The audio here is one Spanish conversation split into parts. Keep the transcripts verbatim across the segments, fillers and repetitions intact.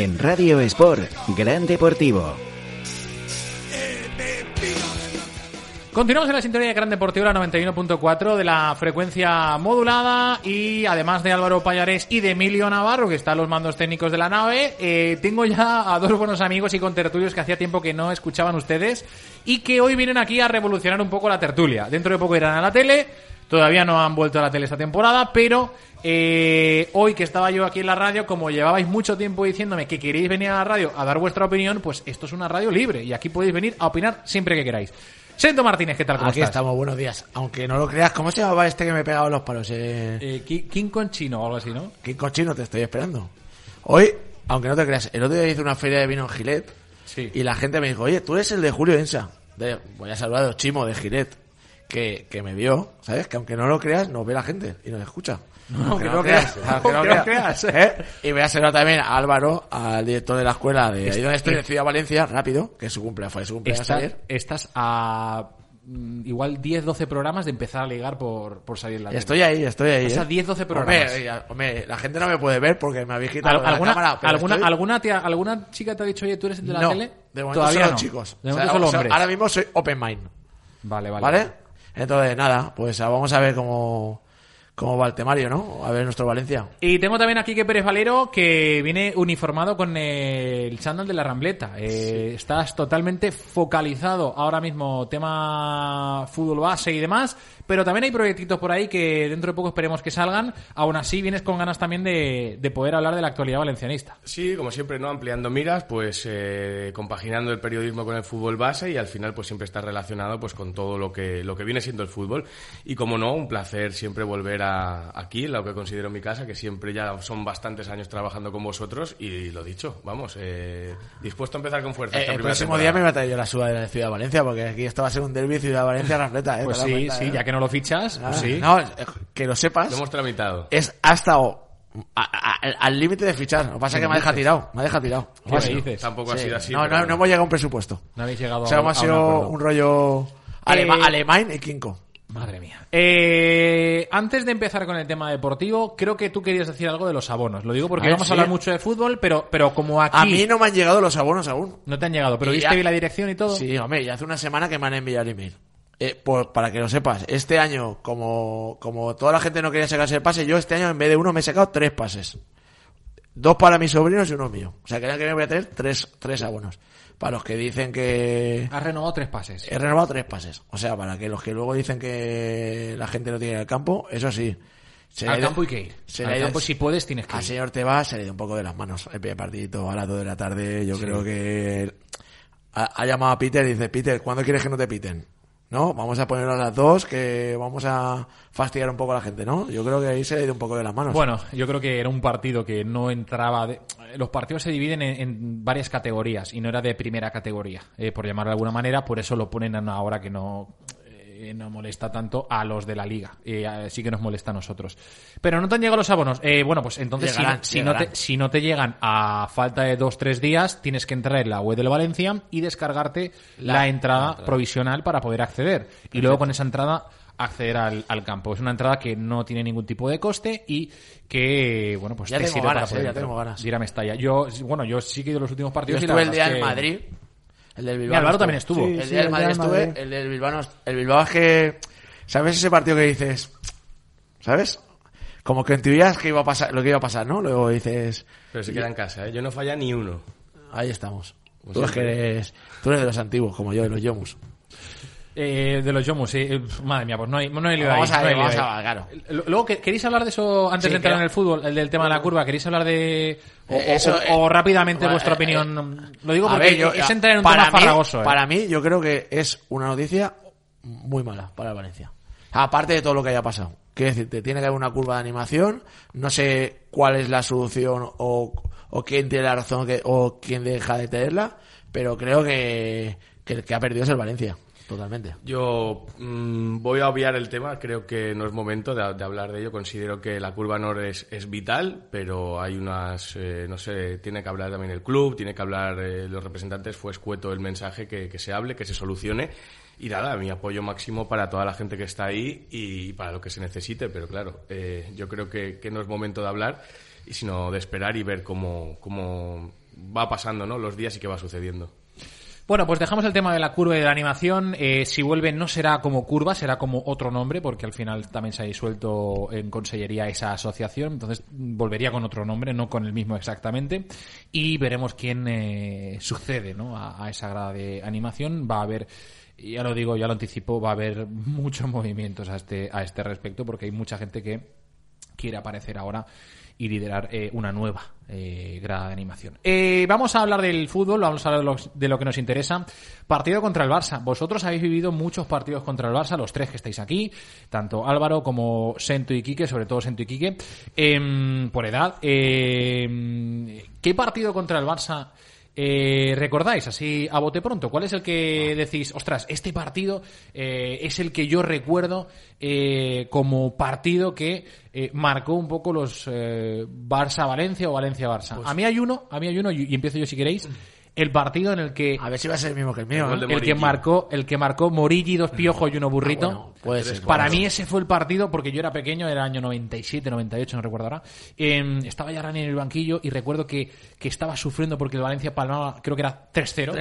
En Radio Sport, Gran Deportivo. Continuamos en la sintonía de Gran Deportivo, la noventa y uno punto cuatro de la frecuencia modulada, y además de Álvaro Pallarés y de Emilio Navarro, que están los mandos técnicos de la nave, eh, tengo ya a dos buenos amigos y contertulios que hacía tiempo que no escuchaban ustedes y que hoy vienen aquí a revolucionar un poco la tertulia. Dentro de poco irán a la tele, todavía no han vuelto a la tele esta temporada, pero eh, hoy que estaba yo aquí en la radio, como llevabais mucho tiempo diciéndome que queréis venir a la radio a dar vuestra opinión, pues esto es una radio libre y aquí podéis venir a opinar siempre que queráis. Sento Martínez, ¿qué tal? ¿Cómo Aquí estás? estamos, buenos días. Aunque no lo creas, ¿cómo se llamaba este que me pegaba los palos? Eh... Eh, King Conchino o algo así, ¿no? King Conchino, te estoy esperando. Hoy, aunque no te creas, el otro día hice una feria de vino en Gilet, sí, y la gente me dijo, oye, tú eres el de Julio Ensa. De, voy a saludar a Chimo de Gilet, que, que me vio, ¿sabes? Que aunque no lo creas, nos ve la gente y nos escucha. No, aunque que no no lo creas, creas, aunque no aunque no creas. creas. ¿Eh? Y voy a saludar también a Álvaro, al director de la escuela de ahí donde estoy, de Ciudad Valencia, rápido, que es su cumpleaños, fue su cumpleaños Está, ayer. Estás a mm, igual diez doce programas de empezar a ligar por, por salir en la tele. Estoy ahí, estoy ahí. Estás ¿eh? a diez doce programas. Hombre, ya, hombre, la gente no me puede ver porque me habéis quitado Al- la ¿Alguna, cámara. Pero alguna, estoy... alguna, tía, ¿Alguna chica te ha dicho, oye, tú eres el de la no, tele? de momento Todavía solo no. chicos. De O momento sea, solo o sea, hombres. ahora mismo soy open mind. Vale, vale. ¿Vale? Entonces, nada, pues vamos a ver cómo, cómo va el temario, ¿no? A ver nuestro Valencia. Y tengo también a Quique Pérez Valero, que viene uniformado con eh, el chándal de la Rambleta. Eh, sí. Estás totalmente focalizado ahora mismo, tema fútbol base y demás, pero también hay proyectitos por ahí que dentro de poco esperemos que salgan. Aún así, vienes con ganas también de, de poder hablar de la actualidad valencianista. Sí, como siempre, ¿no? Ampliando miras, pues eh, compaginando el periodismo con el fútbol base, y al final pues siempre está relacionado pues con todo lo que lo que viene siendo el fútbol. Y como no, un placer siempre volver a aquí, lo que considero mi casa, que siempre ya son bastantes años trabajando con vosotros, y lo dicho, vamos, eh, dispuesto a empezar con fuerza. Eh, esta el primera próximo temporada. día me voy a traer yo la sudadera de Ciudad Valencia, porque aquí esto va a ser un derbi Ciudad Valencia Rambleta, ¿eh? Pues ¿Te das sí, cuenta, sí, eh? ya que no lo fichas, Ah, pues sí. No, que lo sepas. Lo hemos tramitado. Es hasta o, a, a, al límite de fichar. Lo que pasa es que me ha dejado tirado. Me ha dejado tirado. ¿Qué me dices? Tampoco ha Sí. sido así. No, pero no, bueno. no hemos llegado a un presupuesto. No habéis llegado O sea, a, hemos a sido un acuerdo. un rollo alema, Eh, alemán y quinco. Madre mía. Eh, antes de empezar con el tema deportivo, creo que tú querías decir algo de los abonos. Lo digo porque A ver, vamos sí. a hablar mucho de fútbol, pero, pero como aquí A mí no me han llegado los abonos aún. no te han llegado, pero Y viste ya- bien la dirección y todo. Sí, hombre, ya hace una semana que me han enviado el email. Eh, pues, para que lo sepas, este año, como, como toda la gente no quería sacarse el pase, yo este año en vez de uno me he sacado tres pases. Dos para mis sobrinos y uno mío. O sea, que que me voy a tener tres, tres abonos. Para los que dicen que... Has renovado tres pases. He renovado tres pases. O sea, para que los que luego dicen que la gente no tiene el campo, eso sí. Se Al le ha campo ido- hay que ir. se Al le ha ido- campo, si puedes, tienes que Al ir. señor Tebas se le ha ido un poco de las manos el primer partidito a las dos de la tarde. Yo Sí. creo que ha, ha llamado a Peter y dice, Peter, ¿cuándo quieres que no te piten? ¿No? Vamos a ponerlo a las dos, que vamos a fastidiar un poco a la gente, ¿no? Yo creo que ahí se le ha ido un poco de las manos. Bueno, yo creo que era un partido que no entraba... De... Los partidos se dividen en, en varias categorías y no era de primera categoría, eh, por llamarlo de alguna manera. Por eso lo ponen a una hora que no... no molesta tanto a los de la liga, eh, sí que nos molesta a nosotros. Pero no te han llegado los abonos. Eh, bueno, pues entonces Llegarán, si, no, si, no te, llegarán. si no te llegan a falta de dos tres días, tienes que entrar en la web del Valencia y descargarte la, La- entrada la entrada. provisional para poder acceder. Y luego con esa entrada acceder al, al campo. Es una entrada que no tiene ningún tipo de coste y que, bueno, pues Ya te tengo sirve ganas, para poder eh, ya entrar. tengo ganas. Ir a Mestalla. Yo, bueno, yo sí que he ido a los últimos yo partidos y la estuve el verdad día es en que- Madrid. El del Y Bilbao. Álvaro no también estuvo. El Sí, día del el Madrid día del estuve, Madrid. el del Bilbao no- El Bilbao es que... ¿Sabes ese partido que dices? ¿Sabes? Como que intuías que iba a pasar, lo que iba a pasar, ¿no? Luego dices... Pero se queda en casa, ¿eh? Yo no falla ni uno. Ahí estamos. Como Tú es que siempre. eres... Tú eres de los antiguos, como yo, de los Yomus. Eh, de los Yomus, sí. Eh, madre mía, pues no hay, no hay lío ahí, Vamos a no hay ver, lío vamos ahí. a ver, claro. L- Luego, ¿que- ¿queréis hablar de eso antes Sí, de entrar que- en el fútbol? El del tema de la curva. ¿Queréis hablar de... O, Eh, eso, o- eh, o rápidamente bueno, vuestra eh, opinión? Lo digo A porque ver, yo- es entrar en un para tema mí- farragoso. ¿eh? Para mí, yo creo que es una noticia muy mala para el Valencia. Aparte de todo lo que haya pasado. Quiero decirte, tiene que haber una curva de animación. No sé cuál es la solución o, o quién tiene la razón que, o quién deja de tenerla, pero creo que, que el que ha perdido es el Valencia. Totalmente. Yo mmm, voy a obviar el tema, creo que no es momento de, de hablar de ello. Considero que la curva Nord es, es vital, pero hay unas, eh, no sé, tiene que hablar también el club, tiene que hablar eh, los representantes. Fue escueto el mensaje, que, que se hable, que se solucione. Y nada, mi apoyo máximo para toda la gente que está ahí y para lo que se necesite, pero claro, eh, yo creo que, que no es momento de hablar, y sino de esperar y ver cómo, cómo va pasando, ¿no? Los días y que va sucediendo. Bueno, pues dejamos el tema de la curva y de la animación. Eh, si vuelve no será como curva, será como otro nombre, porque al final también se ha disuelto en consellería esa asociación, entonces volvería con otro nombre, no con el mismo exactamente, y veremos quién eh, sucede, ¿no? a, a esa grada de animación. Va a haber, ya lo digo, ya lo anticipo, va a haber muchos movimientos a este, a este respecto, porque hay mucha gente que quiere aparecer ahora y liderar eh, una nueva eh, grada de animación. Eh, vamos a hablar del fútbol, vamos a hablar de lo, de lo que nos interesa. Partido contra el Barça. Vosotros habéis vivido muchos partidos contra el Barça, los tres que estáis aquí, tanto Álvaro como Sento y Quique, sobre todo Sento y Quique, eh, por edad. Eh, ¿Qué partido contra el Barça Eh, ¿recordáis así a bote pronto? ¿Cuál es el que decís, ostras, este partido eh, es el que yo recuerdo eh, como partido que eh, marcó un poco los eh, Barça-Valencia o Valencia-Barça? Pues, a mí hay uno, a mí hay uno y, y empiezo yo si queréis. El partido en el que a ver si va a ser el mismo que el mío, el, el que marcó el que marcó Morilli, dos piojos y uno burrito. Ah, bueno, puede ser, para puede mí ser. ese fue el partido, porque yo era pequeño, era año noventa y siete, noventa y ocho, no recuerdo ahora. Eh, estaba ya Rani en el banquillo y recuerdo que, que estaba sufriendo porque el Valencia palmaba, creo que era tres cero.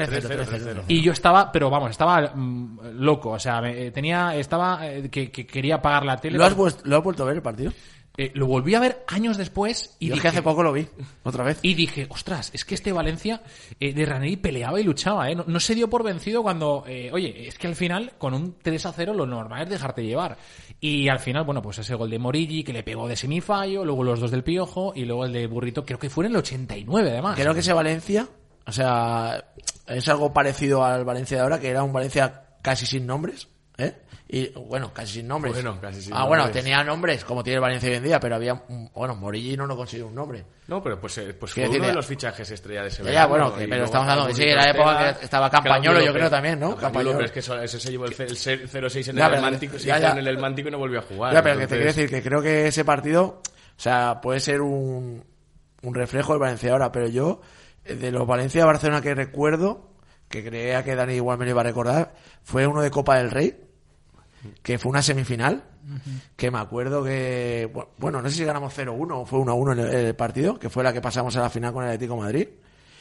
Y yo estaba, pero vamos, estaba mmm, loco, o sea, me, tenía estaba eh, que, que quería apagar la tele. ¿Lo has, vuest- ¿Lo has vuelto a ver el partido? Eh, lo volví a ver años después y Yo dije, es que hace poco lo vi, otra vez. y dije, ostras, es que este Valencia eh, de Ranieri peleaba y luchaba, ¿eh? No, no se dio por vencido cuando, eh, oye, es que al final con un tres a cero lo normal es dejarte llevar. Y al final, bueno, pues ese gol de Morilli que le pegó de semifallo, luego los dos del Piojo y luego el de Burrito, creo que fue en el ochenta y nueve además. Creo que ese Valencia, o sea, es algo parecido al Valencia de ahora, que era un Valencia casi sin nombres, ¿eh? Y bueno, casi sin nombres. Bueno, casi sin ah, nombres. bueno, tenía nombres como tiene el Valencia hoy en día, pero había, bueno, Morilli no nos consiguió un nombre. No, pero pues, eh, pues fue Quiero uno decir, de los fichajes estrella de ese Ya, verano. bueno, Y que- pero luego estamos está hablando, sí, Burrito era época Estela, que estaba Campañolo, Claudio yo López. creo también, ¿no? Campañolo, Campañolo. pero es que eso- ese se llevó el, ce- el cero seis en Ya, el pero- Atlántico, se ya, hizo ya. en el Atlántico y no volvió a jugar. Ya, pero que te Entonces, quiero decir que creo que ese partido, o sea, puede ser un, un reflejo del Valencia ahora, pero yo, de los Valencia-Barcelona que recuerdo, que creía que Dani igual me lo iba a recordar, fue uno de Copa del Rey, que fue una semifinal, que me acuerdo que, bueno, no sé si ganamos cero uno o fue uno a uno en el, el partido, que fue la que pasamos a la final con el Atlético de Madrid,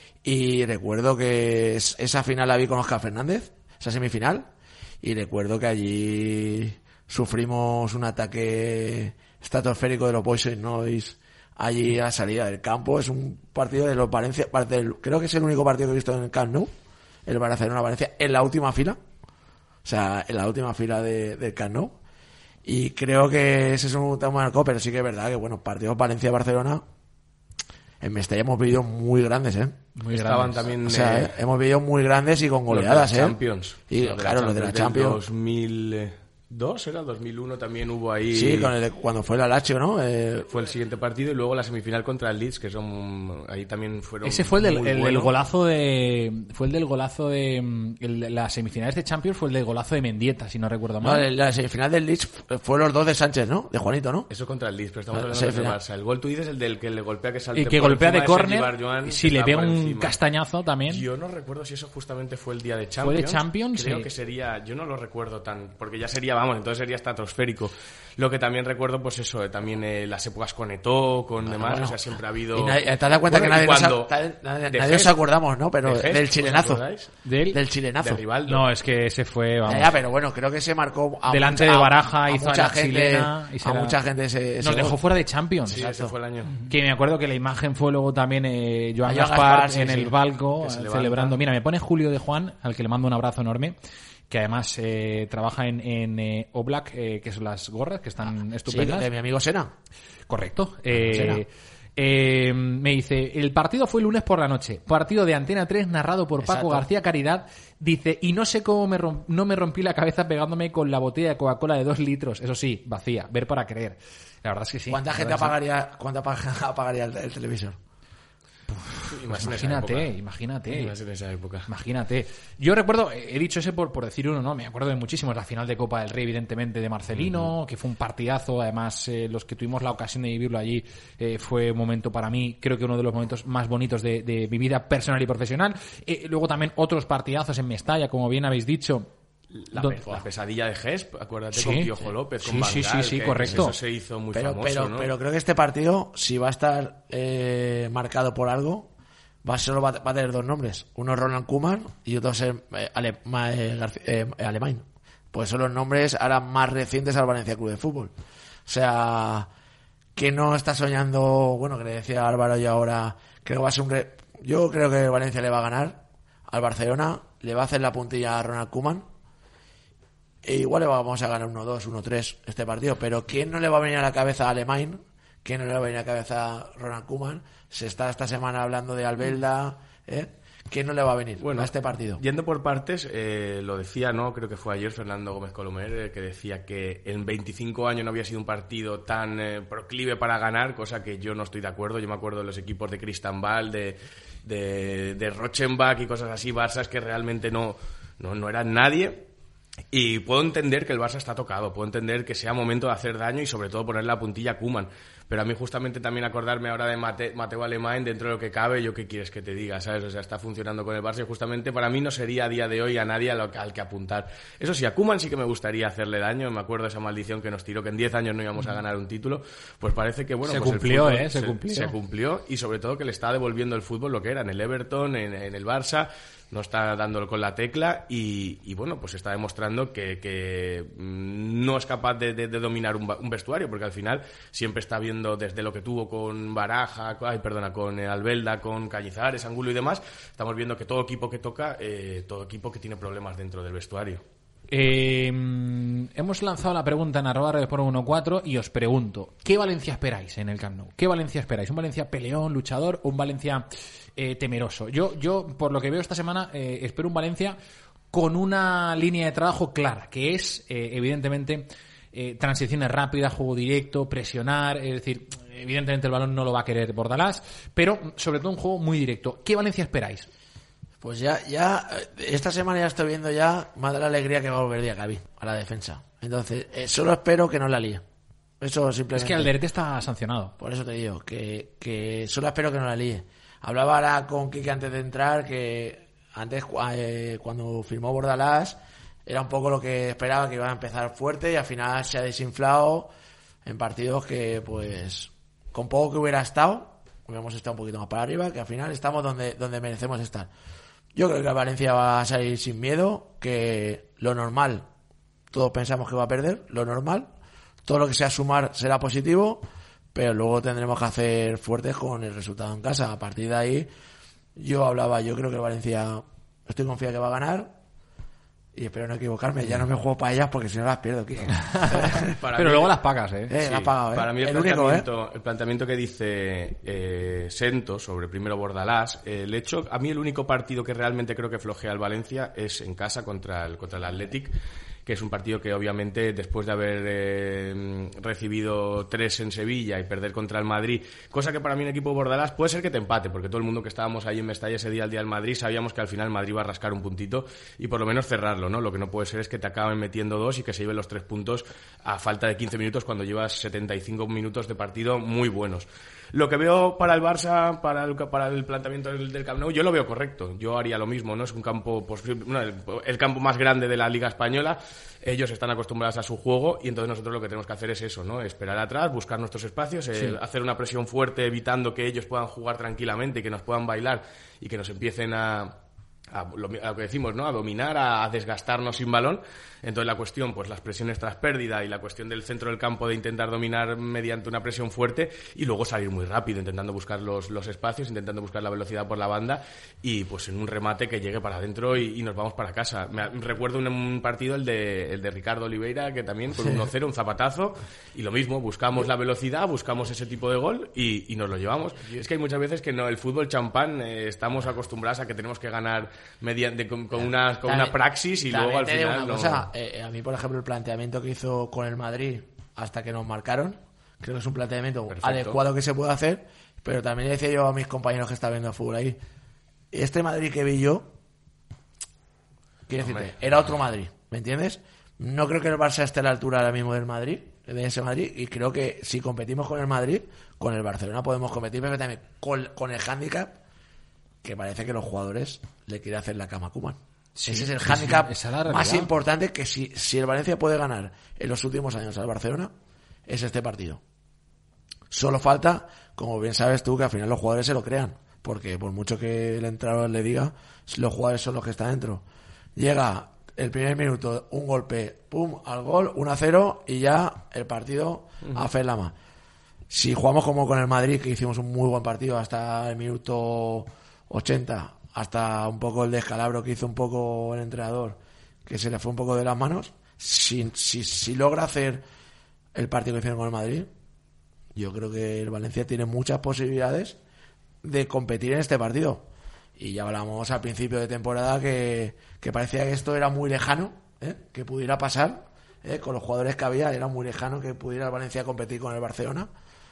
y recuerdo que es- esa final la vi con Óscar Fernández, esa semifinal, y recuerdo que allí sufrimos un ataque estratosférico de los Poison Noise allí a la salida del campo. Es un partido de los Valencia, creo que es el único partido que he visto en el Camp Nou, el Barcelona-Valencia, en la última fila, o sea, en la última fila de, del Camp Nou, y creo que ese es un tema marcó, pero sí que es verdad que, bueno, partidos Valencia-Barcelona en Mestalla hemos vivido muy grandes, ¿eh? Muy estaban grandes. también O sea, eh, eh, hemos vivido muy grandes y con los de goleadas, la ¿eh? Champions. Y Los de claro, los de la del Champions. dos mil dos era, dos mil uno también hubo ahí. Sí, con el de- cuando fue la Lazio, ¿no? Eh, Fue el siguiente partido y luego la semifinal contra el Leeds, que son ahí también fueron. Ese fue el del, muy el del buenos. golazo de. Fue el del golazo de. mm, el- las semifinales de Champions fue el del golazo de Mendieta, si no recuerdo no, mal. la semifinal del Leeds fue los dos de Sánchez, ¿no? De Juanito, ¿no? Eso contra el Leeds, pero estamos Ah, hablando del semifinal. Barça. El gol tú dices el del que le golpea que salta y que por golpea de encima Sergi córner. Barjuan, Si que le está pega por un encima. castañazo también. Yo no recuerdo si eso justamente fue el día de ¿Fue Champions. de Champions? Creo Sí. que sería, yo no lo recuerdo tan, porque ya sería, vamos, entonces sería estratosférico. Lo que también recuerdo, pues eso, eh, también eh, las épocas con Eto'o, con demás, bueno. o sea, siempre ha habido... Y nadie- te das cuenta Bueno, que y nadie, nos, cuando- a- nadie, nadie- de nadie os Gest- acordamos, ¿no? Pero de Gest, del ¿os chilenazo. acordáis? Del- Del chilenazo. De Rivaldo. No, es que ese fue. Vamos. Ya, ya, pero bueno, creo que se marcó a Delante mucha- de Baraja a hizo mucha la gente, chilena y se a la- mucha gente ese, ese Nos dejó gol. fuera de Champions. Sí, ese fue el año. Que me acuerdo que la imagen fue luego también eh, Joan A Joan Gaspar, Gaspar, sí, en sí. el palco Que se eh, levanta. celebrando. Mira, me pone Julio de Juan, al que le mando un abrazo enorme, que además eh, trabaja en, en eh, Oblak, eh, que son las gorras, que están Sí, estupendas. de mi amigo Sena. Correcto. Será. Eh, eh, me dice, el partido fue el lunes por la noche. Partido de Antena tres narrado por Paco Exacto. García Caridad. Dice, y no sé cómo me rom- no me rompí la cabeza pegándome con la botella de Coca-Cola de dos litros. Eso sí, vacía. Ver para creer. La verdad es que sí. ¿Cuánta La gente verdad es apagaría, cuánta pa- apagaría el, el televisor? que- Y más en esa Imagínate, época. imagínate. Y más en esa época. Imagínate. Yo recuerdo, he dicho ese por, por decir uno, ¿no? Me acuerdo de muchísimos. La final de Copa del Rey, evidentemente, de Marcelino, que fue un partidazo. Además, eh, los que tuvimos la ocasión de vivirlo allí, eh, fue un momento para mí, creo que uno de los momentos más bonitos de, de mi vida personal y profesional. Eh, luego también otros partidazos en Mestalla, como bien habéis dicho. La, Don- pe- la pesadilla de Gesp, acuérdate, Sí. con Piojo López, con Sí, Van sí, sí, Gaal, sí, que correcto. Eso se hizo muy Pero, famoso, pero, ¿no? pero creo que este partido, si va a estar eh, marcado por algo, va solo va, va a tener dos nombres. Uno es Ronald Koeman y otro es eh, Ale, ma, eh, García, eh, Alemán. Pues son los nombres ahora más recientes al Valencia Club de Fútbol. O sea, que no está soñando, bueno, que le decía Álvaro y ahora, creo que va a ser un... Re... Yo creo que Valencia le va a ganar al Barcelona, le va a hacer la puntilla a Ronald Koeman, e igual le vamos a ganar uno dos, uno tres este partido, pero ¿quién no le va a venir a la cabeza a Alemán? ¿Quién no le va a venir a la cabeza a Ronald Koeman? Se está esta semana hablando de Albelda, ¿eh? ¿Quién no le va a venir bueno, a este partido? Yendo por partes, eh, lo decía, ¿no? Creo que fue ayer Fernando Gómez Colomer, eh, que decía que en veinticinco años no había sido un partido tan eh, proclive para ganar, cosa que yo no estoy de acuerdo. Yo me acuerdo de los equipos de Cristambal, de, de, de Rochenbach y cosas así, Barças que realmente no, no, no eran nadie. Y puedo entender que el Barça está tocado, puedo entender que sea momento de hacer daño y sobre todo poner la puntilla a Koeman. Pero a mí justamente también acordarme ahora de Mate, Mateo Alemán, dentro de lo que cabe, yo qué quieres que te diga, ¿sabes? O sea, está funcionando con el Barça y justamente para mí no sería a día de hoy a nadie al, al que apuntar. Eso sí, a Koeman sí que me gustaría hacerle daño, me acuerdo de esa maldición que nos tiró, que en diez años no íbamos a ganar un título, pues parece que bueno... Se pues cumplió, el fútbol ¿eh? Se, se cumplió. Se cumplió y sobre todo que le está devolviendo el fútbol lo que era en el Everton, en, en el Barça... no está dándolo con la tecla y, y bueno, pues está demostrando que, que no es capaz de, de, de dominar un, un vestuario, porque al final siempre está viendo desde lo que tuvo con Baraja, ay, perdona, con Albelda, con Cañizares, Angulo y demás, estamos viendo que todo equipo que toca, eh, todo equipo que tiene problemas dentro del vestuario. Eh, hemos lanzado la pregunta en arroba redesport uno cuatro y os pregunto, ¿qué Valencia esperáis en el Camp Nou? ¿Qué Valencia esperáis? ¿Un Valencia peleón, luchador o un Valencia eh, temeroso? Yo, yo, por lo que veo esta semana, eh, espero un Valencia con una línea de trabajo clara, que es, eh, evidentemente, eh, transiciones rápidas, juego directo, presionar, es decir, evidentemente el balón no lo va a querer Bordalás, pero sobre todo un juego muy directo. ¿Qué Valencia esperáis? Pues ya, ya, esta semana ya estoy viendo ya más de la alegría que va a volver Diacabí a la defensa. Entonces, eh, solo espero que no la líe. Eso simplemente. Es que Alderete está sancionado. Por eso te digo, que, que solo espero que no la líe. Hablaba ahora con Quique antes de entrar que antes, eh, cuando firmó Bordalás, era un poco lo que esperaba, que iba a empezar fuerte y al final se ha desinflado en partidos que, pues, con poco que hubiera estado, hubiéramos estado un poquito más para arriba, que al final estamos donde, donde merecemos estar. Yo creo que Valencia va a salir sin miedo, que lo normal, todos pensamos que va a perder, lo normal, todo lo que sea sumar será positivo, pero luego tendremos que hacer fuertes con el resultado en casa. A partir de ahí, yo hablaba, yo creo que Valencia, estoy confiado que va a ganar, y espero no equivocarme, ya no me juego para ellas porque si no las pierdo, Kike. Pero mí, luego las pagas, ¿eh? eh sí, las pagas, ¿eh? Para mí el, el, planteamiento, único, ¿eh? el planteamiento que dice eh, Sento sobre primero Bordalás, eh, el hecho, a mí el único partido que realmente creo que flojea el Valencia es en casa contra el, contra el Athletic, que es un partido que obviamente después de haber eh, recibido tres en Sevilla y perder contra el Madrid, cosa que para mí un equipo Bordalás puede ser que te empate, porque todo el mundo que estábamos ahí en Mestalla ese día, el día del Madrid, sabíamos que al final el Madrid va a rascar un puntito y por lo menos cerrarlo, ¿no? Lo que no puede ser es que te acaben metiendo dos y que se lleven los tres puntos a falta de quince minutos cuando llevas setenta y cinco minutos de partido muy buenos. Lo que veo para el Barça, para el, para el planteamiento del, del Camp Nou, yo lo veo correcto. Yo haría lo mismo, ¿no? Es un campo, pues, no, el, el campo más grande de la Liga Española. Ellos están acostumbrados a su juego y entonces nosotros lo que tenemos que hacer es eso, ¿no? Esperar atrás, buscar nuestros espacios, sí. eh, hacer una presión fuerte evitando que ellos puedan jugar tranquilamente y que nos puedan bailar y que nos empiecen a... A lo, a lo que decimos, ¿no? A dominar, a, a desgastarnos sin balón. Entonces la cuestión, pues las presiones tras pérdida y la cuestión del centro del campo de intentar dominar mediante una presión fuerte y luego salir muy rápido, intentando buscar los, los espacios, intentando buscar la velocidad por la banda y pues en un remate que llegue para adentro y, y nos vamos para casa. Me recuerdo un, un partido, el de, el de Ricardo Oliveira, que también con uno cero, un zapatazo y lo mismo, buscamos la velocidad, buscamos ese tipo de gol y, y nos lo llevamos. Es que hay muchas veces que no, el fútbol champán eh, estamos acostumbrados a que tenemos que ganar mediante con, con una con una praxis y luego al final no... cosa, eh, a mí por ejemplo el planteamiento que hizo con el Madrid hasta que nos marcaron creo que es un planteamiento Perfecto. adecuado que se puede hacer, pero también le decía yo a mis compañeros que están viendo fútbol ahí, este Madrid que vi yo quiero decirte, era otro Madrid, ¿me entiendes? No creo que el Barça esté a la altura ahora mismo del Madrid, de ese Madrid, y creo que si competimos con el Madrid, con el Barcelona podemos competir perfectamente con, con el hándicap que parece que los jugadores le quieren hacer la cama a Koeman. Sí, ese es el hándicap es más importante, que si, si el Valencia puede ganar en los últimos años al Barcelona, es este partido. Solo falta, como bien sabes tú, que al final los jugadores se lo crean. porque por mucho que el entrenador le diga, los jugadores son los que están dentro. Llega el primer minuto, un golpe, pum, al gol, uno a cero, y ya el partido uh-huh. a fe en la mano. Si jugamos como con el Madrid, que hicimos un muy buen partido hasta el minuto ochenta, hasta un poco el descalabro que hizo un poco el entrenador, que se le fue un poco de las manos, si, si, si logra hacer el partido que hicieron con el Madrid, yo creo que el Valencia tiene muchas posibilidades de competir en este partido. Y ya hablamos al principio de temporada que, que parecía que esto era muy lejano, ¿eh? que pudiera pasar, ¿eh? con los jugadores que había, era muy lejano que pudiera el Valencia competir con el Barcelona.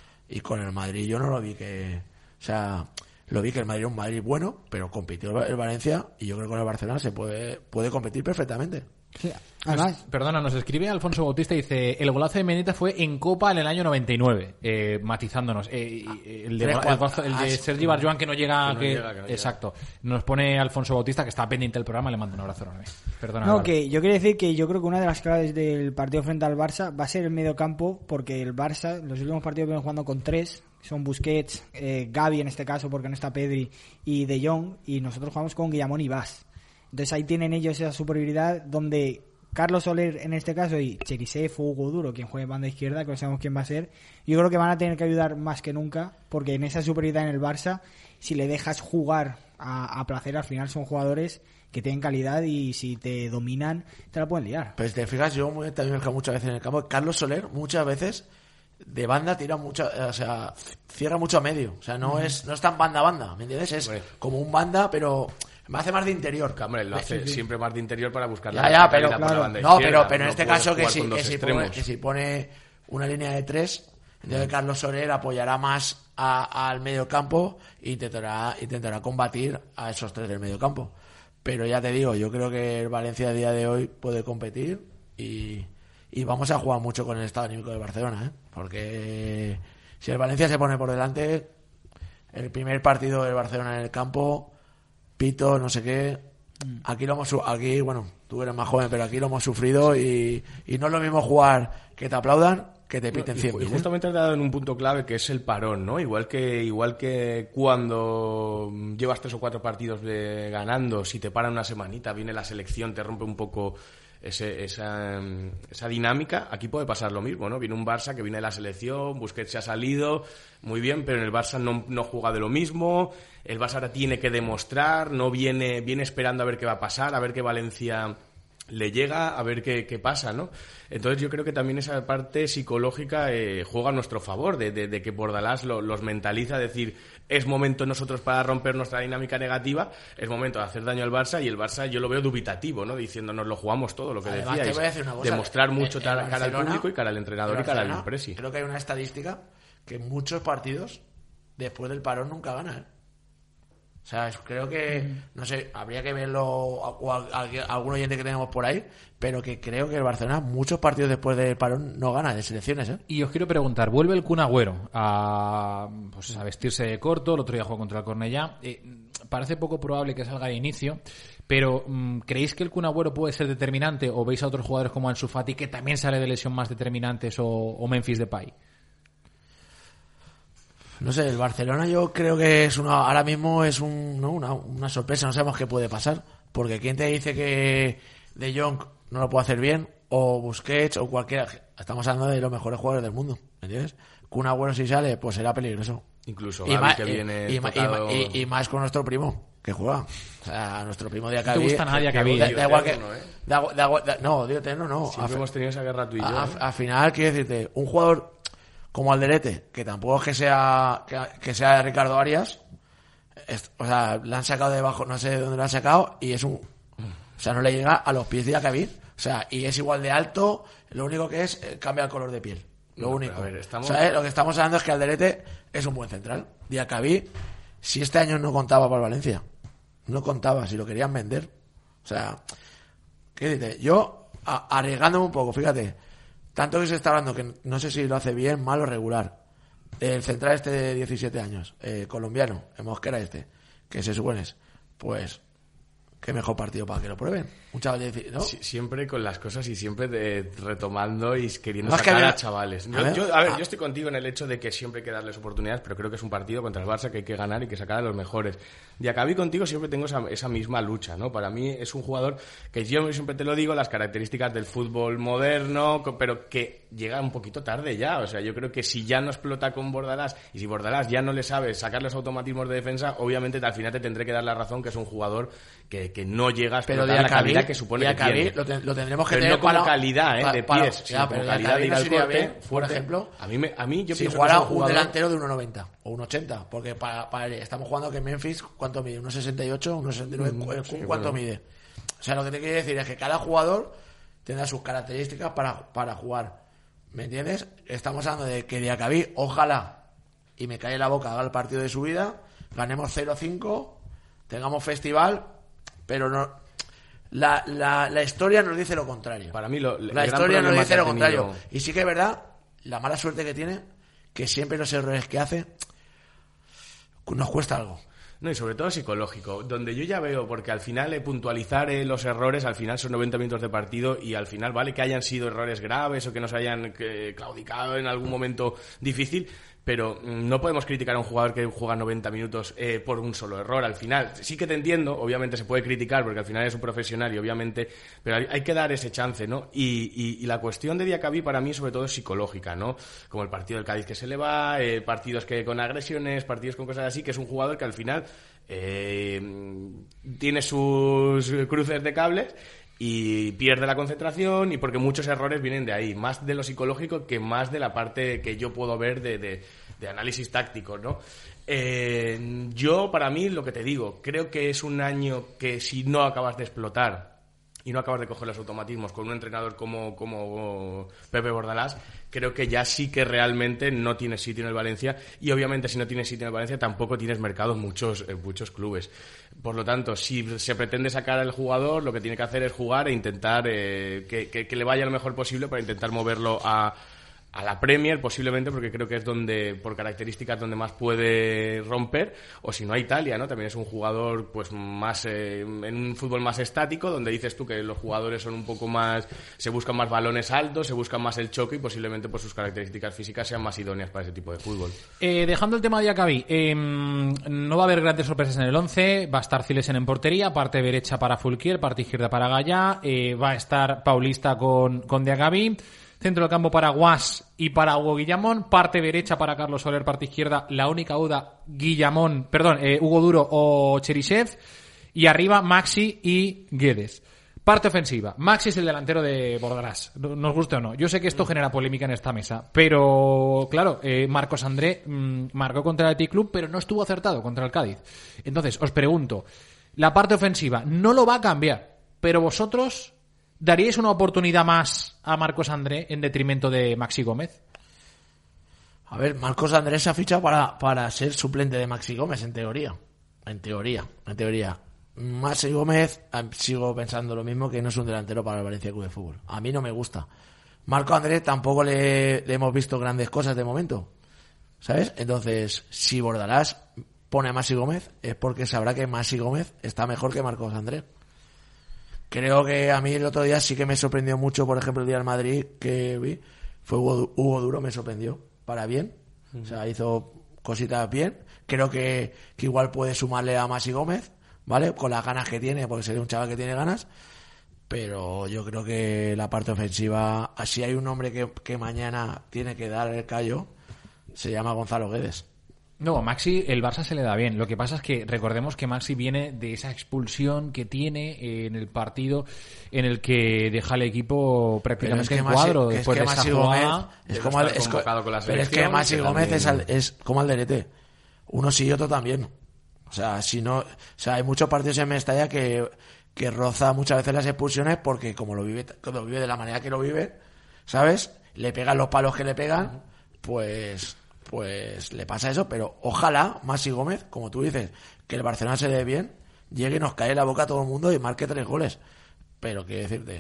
Y con el Madrid yo no lo vi que... O sea, lo vi que el Madrid era un Madrid bueno, pero compitió el Valencia, y yo creo que con el Barcelona se puede, puede competir perfectamente. Sí, además, nos, perdona, nos escribe Alfonso Bautista y dice: el golazo de Menita fue en Copa en el año noventa y nueve, eh, matizándonos. Eh, el de, el, el de Sergi Barjuan que no llega, que no que, llega, que no exacto. Llega. Nos pone Alfonso Bautista, que está pendiente del programa, le mando un abrazo enorme. Perdona. No, que yo quiero decir que yo creo que una de las claves del partido frente al Barça va a ser el mediocampo, porque el Barça, los últimos partidos vienen jugando con tres, son Busquets, eh, Gavi en este caso, porque no está Pedri, y De Jong, y nosotros jugamos con Guillamón y Bas. Entonces ahí tienen ellos esa superioridad donde Carlos Soler en este caso y Cherisev o Hugo Duro, quien juegue banda izquierda, que no sabemos quién va a ser, yo creo que van a tener que ayudar más que nunca, porque en esa superioridad en el Barça, si le dejas jugar a, a placer, al final son jugadores que tienen calidad, y si te dominan te la pueden liar. Pues te fijas, yo también me fijo muchas veces en el campo, Carlos Soler muchas veces de banda tira mucho, o sea, cierra mucho a medio, o sea, no uh-huh. es no es tan banda banda, ¿me entiendes? Es bueno. como un banda, pero me hace más de interior. Hombre, lo hace sí, sí. siempre más de interior para buscar ya, la ya, pero, claro. por la banda no, izquierda. Pero, pero en no este caso que si, que, si pone, que si pone una línea de tres, entonces mm. Carlos Soler apoyará más a, al medio campo e intentará, intentará combatir a esos tres del medio campo. Pero ya te digo, yo creo que el Valencia a día de hoy puede competir, y, y vamos a jugar mucho con el estado anímico del Barcelona, ¿eh? Porque si el Valencia se pone por delante, el primer partido del Barcelona en el campo, pito, no sé qué, aquí lo hemos aquí, bueno, tú eres más joven, pero aquí lo hemos sufrido, y, y no es lo mismo jugar que te aplaudan que te piten cien. Y, y justamente has dado en un punto clave, que es el parón, ¿no? Igual que igual que cuando llevas tres o cuatro partidos de, ganando, si te paran una semanita, viene la selección, te rompe un poco ese, esa, esa dinámica, aquí puede pasar lo mismo, ¿no? Viene un Barça que viene de la selección, Busquets se ha salido, muy bien, pero en el Barça no, no juega de lo mismo, el Barça ahora tiene que demostrar, no viene, viene esperando a ver qué va a pasar, a ver qué Valencia le llega, a ver qué, qué pasa, ¿no? Entonces yo creo que también esa parte psicológica eh, juega a nuestro favor, de, de, de que Bordalás lo, los mentaliza, a decir, es momento nosotros para romper nuestra dinámica negativa, es momento de hacer daño al Barça, y el Barça yo lo veo dubitativo, ¿no? Diciendo, nos lo jugamos todo, lo que Además, decíais, te voy a decir una cosa, demostrar mucho en, cara, en cara al público y cara al entrenador y cara al presi. Creo que hay una estadística que en muchos partidos después del parón nunca gana, ¿eh? O sea, creo que, no sé, habría que verlo, o a, a, a algún oyente que tenemos por ahí, pero que creo que el Barcelona muchos partidos después del parón no gana de selecciones, ¿eh? Y os quiero preguntar, vuelve el Kun Agüero a, pues, a vestirse de corto, el otro día jugó contra el Cornellá, eh, parece poco probable que salga de inicio, pero ¿creéis que el Kun Agüero puede ser determinante, o veis a otros jugadores como Ansu Fati que también sale de lesión más determinantes, o, o Memphis Depay? No sé, el Barcelona yo creo que es una, ahora mismo es un, ¿no? una, una sorpresa, no sabemos qué puede pasar, porque quién te dice que De Jong no lo puede hacer bien, o Busquets, o cualquiera, estamos hablando de los mejores jugadores del mundo, ¿me entiendes? Kun Agüero si sale, pues será peligroso. Incluso y Gavi, más, que viene y, tocado... y, y, y más con nuestro primo, que juega. O sea, nuestro primo de Acabí. ¿Te gusta nadie Acabí? Da, da igual que... ¿no, eh? da, da, da, no, digo, no, no. Siempre hemos tenido esa guerra tú y yo. Al final, quiero decirte, un jugador como Alderete, que tampoco es que sea que, que sea Ricardo Arias, es, o sea, le han sacado de debajo, no sé de dónde lo han sacado, y es un, o sea, no le llega a los pies de Acabí, o sea, y es igual de alto, lo único que es eh, cambia el color de piel, lo no, único. A ver, estamos... ¿Sabes? Lo que estamos hablando es que Alderete es un buen central, y Acabí, si este año no contaba para Valencia, no contaba, si lo querían vender, o sea, ¿qué dices? Yo, a, arriesgándome un poco, fíjate. Tanto que se está hablando que no sé si lo hace bien, mal o regular. El central este de diecisiete años, eh, colombiano, el Mosquera este, que se supone es, pues, qué mejor partido para que lo prueben. Muchas veces, ¿no? Sí, siempre con las cosas y siempre de, retomando y queriendo No, sacar es que a, a a chavales. Yo, a ver, yo, a ver, a- yo estoy contigo en el hecho de que siempre hay que darles oportunidades, pero creo que es un partido contra el Barça que hay que ganar y que sacar a los mejores. Y acabé contigo, siempre tengo esa, esa misma lucha, ¿no? Para mí es un jugador que yo siempre te lo digo, las características del fútbol moderno, co- pero que llega un poquito tarde ya. O sea, yo creo que si ya no explota con Bordalás y si Bordalás ya no le sabe sacar los automatismos de defensa, obviamente al final te tendré que dar la razón que es un jugador que, que no llega a Pero explotar la Diacabí, calidad que supone que Diacabí tiene. lo, ten- lo tendremos que Pero tener no como para- calidad, ¿eh? pa- de para- pies, ya, sino pero como calidad de Diacabí ir no al sería corte bien, por fuerte. ejemplo, A mí, me, a mí yo si pienso que jugara es un, un jugador... delantero de uno noventa o uno ochenta, porque para, para- estamos jugando que Memphis, ¿cuánto mide? uno sesenta y ocho, uno sesenta y nueve, ¿cu- sí, ¿cuánto bueno. mide? O sea, lo que te quiero decir es que cada jugador tendrá sus características para, para jugar. ¿Me entiendes? Estamos hablando de que Diacabí, ojalá, y me cae la boca, haga el partido de su vida, ganemos cero cinco, tengamos festival, pero no... La, la, la historia nos dice lo contrario. Para mí lo- el la gran historia nos problema dice que ha lo contrario. tenido- Y sí que es verdad, la mala suerte que tiene, que siempre los errores que hace nos cuesta algo. No, y sobre todo psicológico, donde yo ya veo, porque al final eh, puntualizar eh, los errores, al final son noventa minutos de partido y al final vale que hayan sido errores graves o que nos hayan eh, claudicado en algún momento difícil, pero mm, no podemos criticar a un jugador que juega noventa minutos eh, por un solo error. Al final, sí que te entiendo, obviamente se puede criticar porque al final es un profesional y obviamente, pero hay, hay que dar ese chance, ¿no? Y, y, y la cuestión de Diacabí para mí sobre todo es psicológica, ¿no? Como el partido del Cádiz que se le va, eh, partidos que con agresiones, partidos con cosas así, que es un jugador que al final eh, tiene sus cruces de cables y pierde la concentración y porque muchos errores vienen de ahí, más de lo psicológico que más de la parte que yo puedo ver de, de, de análisis táctico, ¿no? Eh, yo, para mí, lo que te digo, creo que es un año que si no acabas de explotar y no acabas de coger los automatismos con un entrenador como, como Pepe Bordalás, creo que ya sí que realmente no tienes sitio en el Valencia y obviamente si no tienes sitio en el Valencia tampoco tienes mercado en muchos, en muchos clubes. Por lo tanto, si se pretende sacar al jugador, lo que tiene que hacer es jugar e intentar eh, que, que, que le vaya lo mejor posible para intentar moverlo a... a la Premier posiblemente porque creo que es donde por características donde más puede romper, o si no a Italia, ¿no? También es un jugador pues más eh, en un fútbol más estático donde dices tú que los jugadores son un poco más, se buscan más balones altos, se buscan más el choque y posiblemente pues sus características físicas sean más idóneas para ese tipo de fútbol. Eh, dejando el tema de Diacabí, eh, no va a haber grandes sorpresas en el once. Va a estar Cilesen en portería, parte derecha para Fulquier, parte izquierda para Gallá, eh, va a estar Paulista con, con Diacabí, centro del campo para Guas y para Hugo Guillamón, parte derecha para Carlos Soler, parte izquierda la única duda, Guillamón, perdón, eh, Hugo Duro o Cherisev, y arriba Maxi y Guedes. Parte ofensiva, Maxi es el delantero de Bordalás, nos guste o no. Yo sé que esto genera polémica en esta mesa, pero claro, eh, Marcos André mmm, marcó contra el Athletic Club, pero no estuvo acertado contra el Cádiz. Entonces, os pregunto, la parte ofensiva no lo va a cambiar, pero vosotros ¿daríais una oportunidad más a Marcos André en detrimento de Maxi Gómez? A ver, Marcos Andrés se ha fichado para, para ser suplente de Maxi Gómez, en teoría. En teoría, en teoría. Maxi Gómez, eh, sigo pensando lo mismo, que no es un delantero para el Valencia Club de Fútbol. A mí no me gusta. Marco Andrés tampoco le, le hemos visto grandes cosas de momento, ¿sabes? Entonces, si Bordalás pone a Maxi Gómez, es porque sabrá que Maxi Gómez está mejor que Marcos Andrés. Creo que a mí el otro día sí que me sorprendió mucho, por ejemplo, el día del Madrid que vi, fue Hugo, Hugo Duro, me sorprendió, para bien. O sea, hizo cositas bien. Creo que, que igual puede sumarle a Maxi Gómez, ¿vale? Con las ganas que tiene, porque sería un chaval que tiene ganas. Pero yo creo que la parte ofensiva, si hay un hombre que, que mañana tiene que dar el callo, se llama Gonzalo Guedes. No, Maxi, el Barça se le da bien. Lo que pasa es que recordemos que Maxi viene de esa expulsión que tiene en el partido en el que deja al equipo prácticamente en cuadro es después que de esa Maxi jugada. Gómez es de como no al- estar es co- convocado con la pero es que selección, Maxi que Gómez también- es, al- es como Alderete. Uno sí y otro también. O sea, si no, o sea, hay muchos partidos en Mestalla que, que roza muchas veces las expulsiones porque como lo vive, como lo vive de la manera que lo vive, ¿sabes? Le pegan los palos que le pegan, pues pues le pasa eso, pero ojalá Maxi Gómez, como tú dices, que el Barcelona se dé bien, llegue y nos cae la boca a todo el mundo y marque tres goles. Pero quiero decirte,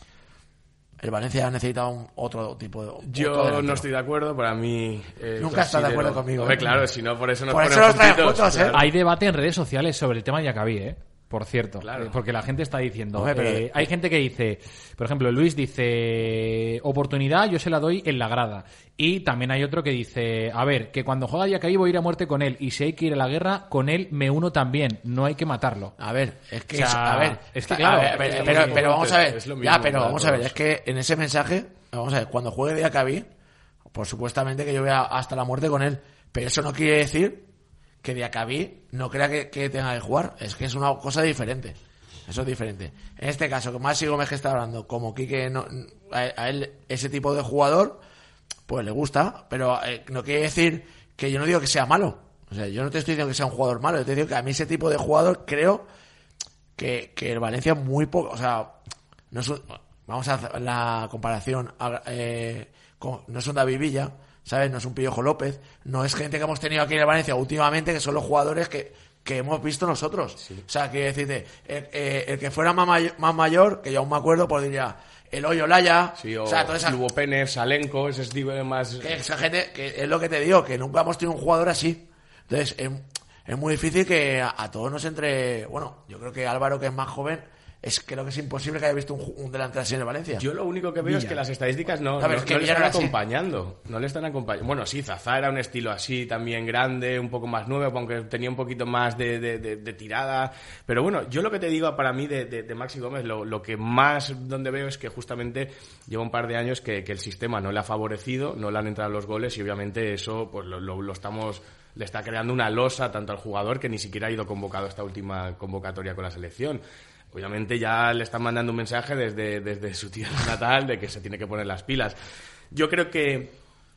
el Valencia ha necesitado un otro tipo de... Yo otro delantero. no estoy de acuerdo, para mí... eh, Nunca estás de considero- acuerdo conmigo, Hombre, ¿eh? claro, si no, por eso nos Por eso ponemos nos traen juntitos, juntos, ¿eh? claro. Hay debate en redes sociales sobre el tema de Diacabí, ¿eh? por cierto, Claro. eh, porque la gente está diciendo, Hombre, pero- eh, hay gente que dice, por ejemplo, Luis dice, oportunidad yo se la doy en la grada, y también hay otro que dice, a ver, que cuando juega Diacabí voy a ir a muerte con él, y si hay que ir a la guerra, con él me uno también, no hay que matarlo. A ver, es que O sea, es- a ver, es que a claro, ver, pero, es lo pero, mismo, pero vamos a ver, es lo ya, mismo pero para vamos a ver, todos. es que en ese mensaje, vamos a ver, cuando juegue Diacabí, pues supuestamente que yo vea hasta la muerte con él, pero eso no quiere decir que Diacabí no crea que, que tenga que jugar, es que es una cosa diferente. Eso es diferente. En este caso, que Maxi Gómez que está hablando, como Quique, no, a, a él ese tipo de jugador, pues le gusta, pero eh, no quiere decir que yo no digo que sea malo. O sea, yo no te estoy diciendo que sea un jugador malo, yo te digo que a mí ese tipo de jugador creo que, que el Valencia muy poco, o sea, no es un- vamos a hacer la comparación, a- eh, con- no es un David Villa, ¿sabes? No es un Piojo López, no es gente que hemos tenido aquí en el Valencia últimamente, que son los jugadores que que hemos visto nosotros. O sea, quiero decirte, el, eh, el que fuera más mayor, más mayor, que yo aún me acuerdo, pues diría, Eloy Olaya, Sí, o, o sea, toda esa, Lugo Pérez, Salenko, ese tipo de más... que esa gente, que es lo que te digo, que nunca hemos tenido un jugador así. Entonces, es, es muy difícil que a, a todos nos entre, bueno, yo creo que Álvaro, que es más joven, es creo que es imposible que haya visto un, ju- un delantero así en el Valencia. Yo lo único que veo es que las estadísticas no, A ver, no- es que no le Villar están era así. acompañando. No le están acompañando. Bueno, sí, Zaza era un estilo así, también grande, un poco más nuevo, aunque tenía un poquito más de, de- de- de tirada. Pero bueno, yo lo que te digo para mí de, de, de Maxi Gómez, lo, lo que más donde veo es que justamente lleva un par de años que, que el sistema no le ha favorecido, no le han entrado los goles y obviamente eso pues lo, lo, lo estamos... le está creando una losa tanto al jugador que ni siquiera ha ido convocado a esta última convocatoria con la selección. Obviamente ya le están mandando un mensaje desde, desde su tierra natal de que se tiene que poner las pilas. Yo creo que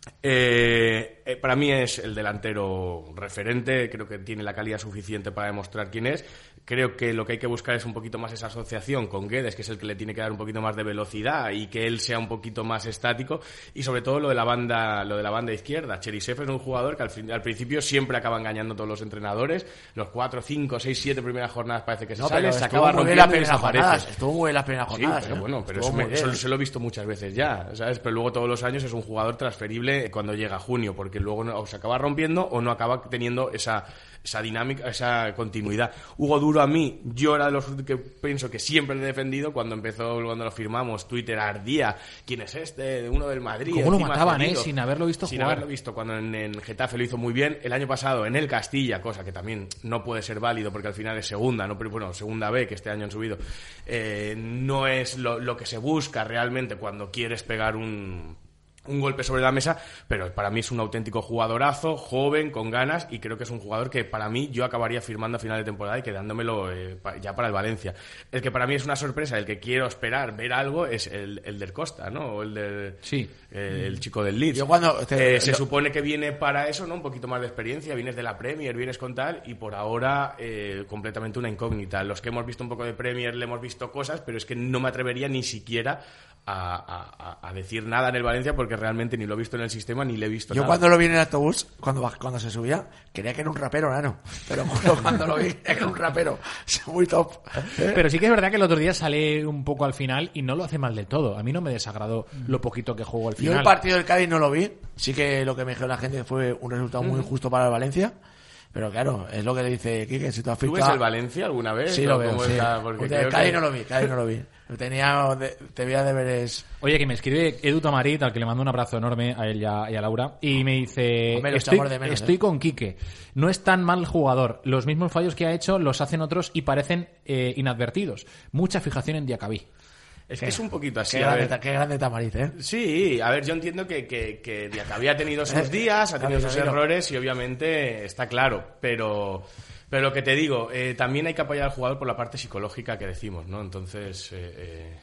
eh, eh, para mí es el delantero referente, creo que tiene la calidad suficiente para demostrar quién es. Creo que lo que hay que buscar es un poquito más esa asociación con Guedes, que es el que le tiene que dar un poquito más de velocidad y que él sea un poquito más estático, y sobre todo lo de la banda, lo de la banda izquierda. Cherisev es un jugador que al, fin, al principio siempre acaba engañando a todos los entrenadores. Los cuatro, cinco, seis, siete primeras jornadas parece que se No, sale, pero se estuvo acaba muy bien las rompiendo y primeras desaparece. jornadas, estuvo muy bien las primeras Sí, jornadas. pero ¿eh? bueno, pero Estuvo eso, me- muy eso bien. se lo he visto muchas veces ya, ¿sabes? Pero luego todos los años es un jugador transferible cuando llega junio, porque luego no- o se acaba rompiendo o no acaba teniendo esa, esa dinámica, esa continuidad. Hugo Duro, a mí, yo era de los que pienso que siempre le he defendido. Cuando empezó, cuando lo firmamos, Twitter ardía. ¿Quién es este? Uno del Madrid. ¿Cómo lo encima mataban, cedido. eh? Sin haberlo visto Sin jugar. haberlo visto. Cuando en, en Getafe lo hizo muy bien. El año pasado en el Castilla, cosa que también no puede ser válido porque al final es segunda, no, pero bueno, segunda B, que este año han subido. Eh, no es lo, lo que se busca realmente cuando quieres pegar un... un golpe sobre la mesa, pero para mí es un auténtico jugadorazo, joven, con ganas, y creo que es un jugador que para mí yo acabaría firmando a final de temporada y quedándomelo eh, pa- ya para el Valencia. El que para mí es una sorpresa, el que quiero esperar ver algo, es el, el del Costa, ¿no? O el del... Sí. eh, el chico del Leeds. Yo cuando- te- Eh, se yo- supone que viene para eso, ¿no? Un poquito más de experiencia, vienes de la Premier, vienes con tal, y por ahora eh, completamente una incógnita. Los que hemos visto un poco de Premier le hemos visto cosas, pero es que no me atrevería ni siquiera a, a- a- a decir nada en el Valencia porque realmente ni lo he visto en el sistema ni le he visto Yo nada. cuando lo vi en el autobús, cuando, baj- cuando se subía, creía que era un rapero, nano. Pero juro, cuando lo vi, creía que era un rapero. Es muy top. ¿Eh? Pero sí que es verdad que el otro día sale un poco al final y no lo hace mal del todo. A mí no me desagradó lo poquito que jugó al Yo final. el partido del Cádiz no lo vi. Sí que lo que me dijo la gente fue un resultado muy injusto para el Valencia. Pero claro, es lo que le dice Quique. Si tú has ¿Tú ves fichado- el Valencia alguna vez? Sí, ¿O lo veo, cómo sí. está? Porque El creo Cádiz que- no lo vi, Cádiz no lo vi. Tenía, de- te veía deberes. Oye, que me escribe Edu Tamarit, al que le mando un abrazo enorme a él y a, y a Laura, y me dice, Hombre, lo estoy, echamos de menos, estoy ¿eh? con Quique, no es tan mal jugador, los mismos fallos que ha hecho los hacen otros y parecen eh, inadvertidos. Mucha fijación en Diacabí. Es que es un poquito así. Qué a grande, ver. qué grande Tamariz, ¿eh? Sí, a ver, yo entiendo que, que, que Diacabí ha tenido sus días, ha tenido Claro, sus claro. errores y obviamente está claro, pero, pero lo que te digo, eh, también hay que apoyar al jugador por la parte psicológica que decimos, ¿no? Entonces, eh, eh,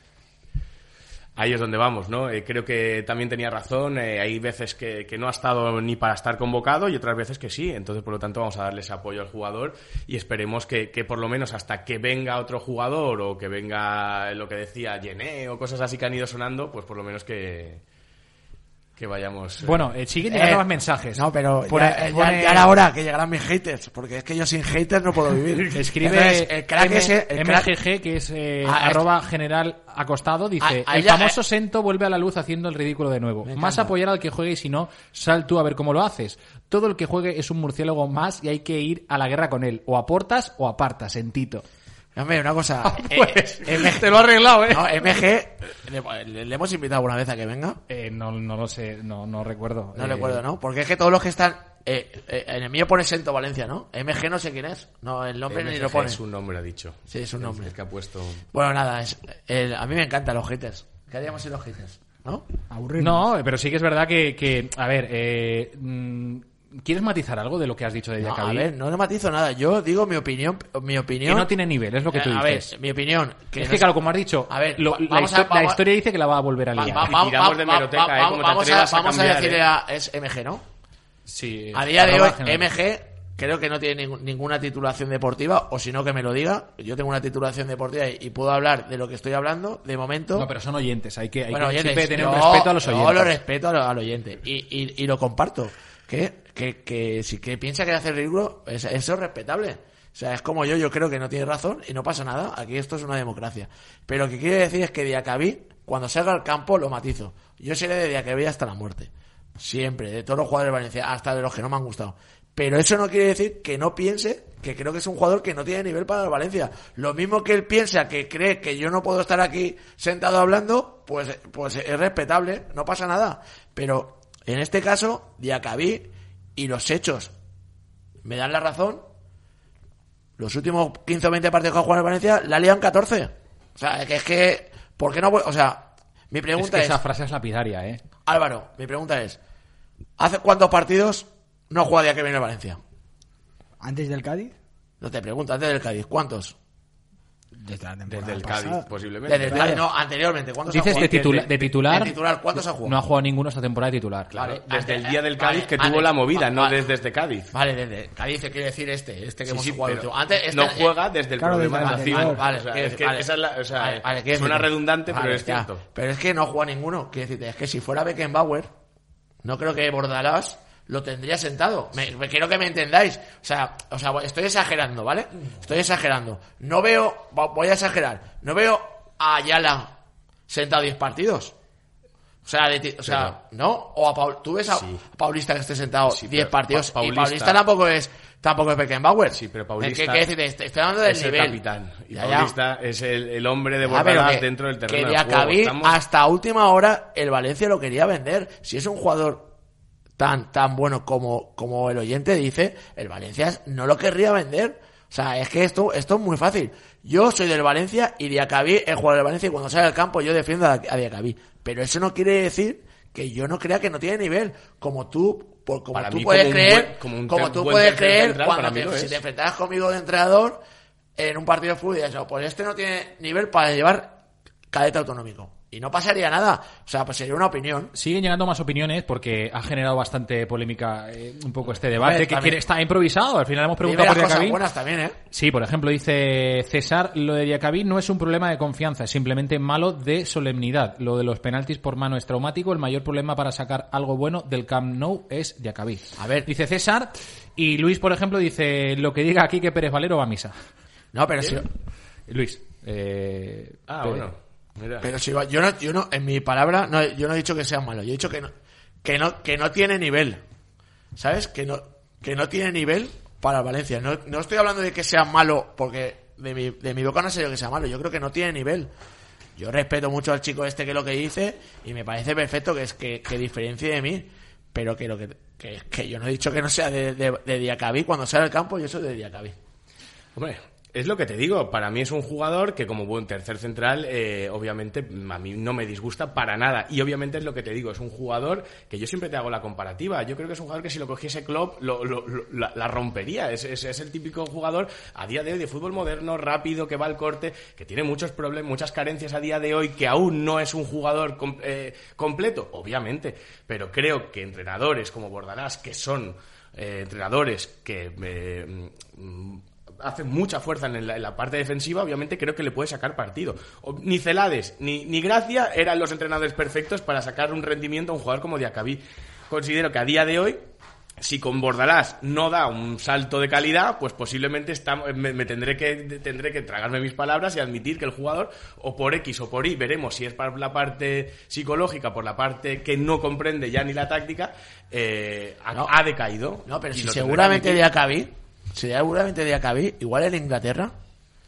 ahí es donde vamos, ¿no? Eh, creo que también tenía razón, eh, hay veces que, que no ha estado ni para estar convocado y otras veces que sí, entonces por lo tanto vamos a darle ese apoyo al jugador y esperemos que, que por lo menos hasta que venga otro jugador o que venga lo que decía Yené o cosas así que han ido sonando, pues por lo menos que, que vayamos... eh, Bueno, eh, siguen llegando Eh, más mensajes. No, pero Pone- ya, ya- pone- ya era hora que llegaran mis haters, porque es que yo sin haters no puedo vivir. Escribe Entonces, el crack M- ese, el crack- M G G, que es eh, Ah, arroba general acostado, dice, Ah, ah, el ya, famoso eh. Sento vuelve a la luz haciendo el ridículo de nuevo. Me Más encanta. apoyar al que juegue y si no, sal tú a ver cómo lo haces. Todo el que juegue es un murciélago más y hay que ir a la guerra con él. O aportas o apartas, Sentito. Hombre, una cosa. Pues, eh, M G, te lo he arreglado, ¿eh? No, M G, le, le- le hemos invitado alguna vez a que venga. Eh, no, no lo sé, no, no recuerdo. No Eh, recuerdo, ¿no? Porque es que todos los que están. Eh, eh, en el mío pone Sento Valencia, ¿no? M G no sé quién es. No, el nombre ni M G lo pone. es un nombre, ha dicho. Sí, es un nombre. El que ha puesto... Bueno, nada, es, el- a mí me encantan los haters. ¿Qué haríamos sin los haters? ¿No? Aburrido. No, pero sí que es verdad que, que a ver, eh, mm, ¿quieres matizar algo de lo que has dicho de No, Diacabí? a ver, no le matizo nada. Yo digo mi opinión. Mi opinión. Que no tiene nivel, es lo que tú Eh, dices. A ver, mi opinión. Que es no que es- claro, como has dicho, A ver, lo- va- la, vamos a- histo- la vamos- historia dice que la va a volver a Va- liar. va- Y va- tiramos va- de va- hemeroteca, va- ¿eh? va- Como te Vamos a, atrevas a vamos a cambiar, decirle ¿eh? a. Es M G, ¿no? Sí, A día de hoy, arroba general. M G creo que no tiene ningún- ninguna titulación deportiva, o si no, que me lo diga. Yo tengo una titulación deportiva y, y puedo hablar de lo que estoy hablando, de momento. No, pero son oyentes, hay que, hay Bueno, que oyentes, siempre tener yo- un respeto a los yo oyentes. lo respeto a lo- al oyente y, y, y lo comparto. Que, que, que si que piensa que hace ridículo, es- eso es respetable. O sea, es como yo, yo creo que no tiene razón y no pasa nada. Aquí esto es una democracia. Pero lo que quiere decir es que Diacabí, cuando salga al campo, lo matizo. Yo seré de Diacabí hasta la muerte. Siempre, de todos los jugadores de Valencia, hasta de los que no me han gustado. Pero eso no quiere decir que no piense que creo que es un jugador que no tiene nivel para el Valencia. Lo mismo que él piensa que cree que yo no puedo estar aquí sentado hablando, pues, pues es respetable, no pasa nada. Pero en este caso, Diacabí y los hechos me dan la razón. Los últimos quince o veinte partidos que ha jugado en Valencia la lian catorce. O sea, que es que, ¿por qué no? voy- O sea, mi Es pregunta que es, esa frase es lapidaria, ¿eh? Álvaro, mi pregunta es, ¿hace cuántos partidos no juega Diacabí en el Valencia? Antes del Cádiz. No te pregunto, antes del Cádiz, ¿cuántos? Desde la temporada Desde el pasada. Cádiz, posiblemente. Desde el Cádiz, no, anteriormente, ¿cuántos ha Dices jugado? de, titula- de titular, De titular, ¿cuántos ha jugado? no ha jugado ninguno esta temporada de titular. Claro, Vale, desde antes- el día del Cádiz vale, que antes- tuvo la movida, va- no vale. desde, desde Cádiz. Vale, desde Cádiz quiere decir este, este que Sí, hemos sí, jugado pero último. Antes, este- no juega desde el Claro, problema desde de la el cima. anterior. Vale, O sea, quiero es que decir, esa es la, o sea, vale, vale, quiero suena decirte. redundante, pero Vale, es ya. cierto. Pero es que no juega ninguno. Quiero decirte, es que si fuera Beckenbauer, no creo que Bordalás lo tendría sentado. Me, me- quiero que me entendáis. O sea, o sea, estoy exagerando, ¿vale? Estoy exagerando. No veo, vo- voy a exagerar, no veo a Ayala sentado diez partidos. O sea, de ti- o sea, ¿no? O a Paul, tú ves a Sí. Paulista que esté sentado Sí, diez pero partidos Pa- y Paulista- Paulista tampoco es tampoco es Beckenbauer. Sí, pero Es Paulista que, que decirte, estoy, estoy hablando del es nivel. el capitán. Y Ya, ya. Paulista es el, el hombre de Ah, pero Bordalás que- dentro del terreno que de juego. Diacabí, Estamos- hasta última hora el Valencia lo quería vender. Si es un jugador tan tan bueno como, como el oyente dice, el Valencia no lo querría vender. O sea, es que esto, esto es muy fácil. Yo soy del Valencia y Diacabí es jugador del Valencia y cuando sale al campo yo defiendo a, a Diacabí. Pero eso no quiere decir que yo no crea que no tiene nivel. Como tú, por, como Para tú mí puedes como un creer, buen- como un como ter- tú buen puedes tercer creer central, cuando para mí te, lo si es. te enfrentas conmigo de entrenador en un partido de fútbol y dices, pues este no tiene nivel para llevar cadete autonómico. Y no pasaría nada. O sea, pues sería una opinión. Siguen llegando más opiniones porque ha generado bastante polémica eh, un poco este debate, Hombre, que también- quiere- está improvisado. Al final hemos Dime preguntado las por cosas Diacabí. buenas también, ¿eh? Sí, por ejemplo, dice César, lo de Diacabí no es un problema de confianza, es simplemente malo de solemnidad. Lo de los penaltis por mano es traumático, el mayor problema para sacar algo bueno del Camp Nou es Diacabí. A ver. Dice César, y Luis, por ejemplo, dice, lo que diga aquí que Pérez Valero va a misa. No, pero si, Luis. Eh, Ah, Pérez. bueno. Mira. pero si yo no, yo no, en mi palabra, no, yo no he dicho que sea malo. Yo he dicho que no, que no, que no tiene nivel. ¿Sabes? Que no, que no tiene nivel para el Valencia. No, no estoy hablando de que sea malo porque de mi, de mi boca no sé yo que sea malo. Yo creo que no tiene nivel. Yo respeto mucho al chico este que lo que dice y me parece perfecto que es que, que diferencie de mí, pero que lo que, que, que yo no he dicho que no sea de, de, de Diacabí. Cuando sale al campo yo soy de Diacabí. Hombre, es lo que te digo. Para mí es un jugador que como buen tercer central, eh, obviamente a mí no me disgusta para nada. Y obviamente es lo que te digo, es un jugador que yo siempre te hago la comparativa. Yo creo que es un jugador que si lo cogiese Klopp lo, lo, lo- la, la rompería. Es, es, es el típico jugador a día de hoy de fútbol moderno, rápido, que va al corte, que tiene muchos problemas, muchas carencias a día de hoy, que aún no es un jugador com- eh, completo, obviamente. Pero creo que entrenadores como Bordalás, que son eh, entrenadores que... eh, mm, hacen mucha fuerza en la, en la parte defensiva, obviamente creo que le puede sacar partido. O- ni Celades ni, ni Gracia eran los entrenadores perfectos para sacar un rendimiento a un jugador como Diacabí. Considero que a día de hoy, si con Bordalás no da un salto de calidad, pues posiblemente está, me, me tendré que tendré que tragarme mis palabras y admitir que el jugador, o por X o por Y, veremos si es por la parte psicológica, por la parte que no comprende ya ni la táctica, eh, ha, No. ha decaído. No, pero Y si lo tendré que seguramente admitir. Diacabí, si seguramente Diacabí, igual en Inglaterra,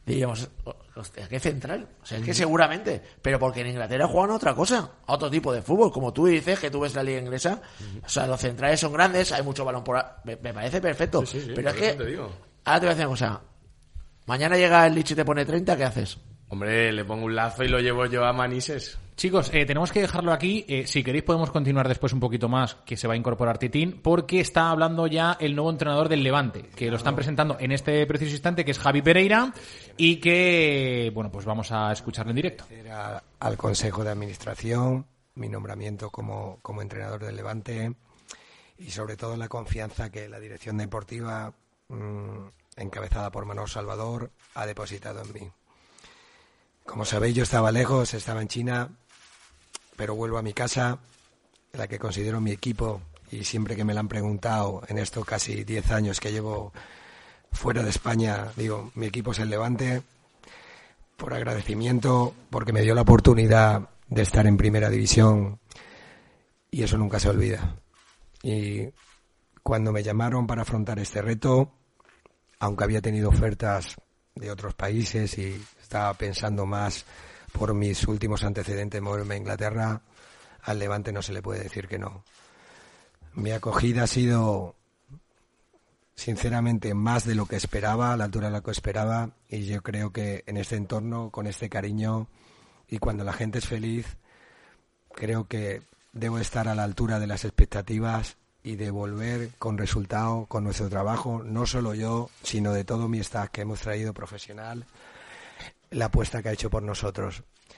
diríamos, hostia, qué central. O sea, es que seguramente, pero porque en Inglaterra juegan a otra cosa, a otro tipo de fútbol. Como tú dices, que tú ves la liga inglesa, o sea, los centrales son grandes, hay mucho balón por... A... Me, me parece perfecto. Sí, sí, sí, pero es que, te digo. ahora te voy a decir una cosa. Mañana llega el Lich y te pone treinta, ¿qué haces? Hombre, le pongo un lazo y lo llevo yo a Manises. Chicos, eh, tenemos que dejarlo aquí. Eh, si queréis podemos continuar después un poquito más, que se va a incorporar Titín, porque está hablando ya el nuevo entrenador del Levante, que lo están presentando en este preciso instante, que es Javi Pereira, y que, bueno, pues vamos a escucharlo en directo. Era al Consejo de Administración, mi nombramiento como, como entrenador del Levante, y sobre todo la confianza que la dirección deportiva, mmm, encabezada por Manolo Salvador, ha depositado en mí. Como sabéis, yo estaba lejos, estaba en China, pero vuelvo a mi casa, la que considero mi equipo, y siempre que me la han preguntado en estos casi diez años que llevo fuera de España, digo, mi equipo es el Levante, por agradecimiento, porque me dio la oportunidad de estar en Primera División, y eso nunca se olvida. Y cuando me llamaron para afrontar este reto, aunque había tenido ofertas de otros países y estaba pensando más por mis últimos antecedentes moverme a Inglaterra, al Levante no se le puede decir que no. Mi acogida ha sido sinceramente más de lo que esperaba, a la altura de lo que esperaba, y yo creo que en este entorno, con este cariño, y cuando la gente es feliz, creo que debo estar a la altura de las expectativas y devolver con resultado, con nuestro trabajo, no solo yo, sino de todo mi staff que hemos traído profesional, la apuesta que ha hecho por nosotros.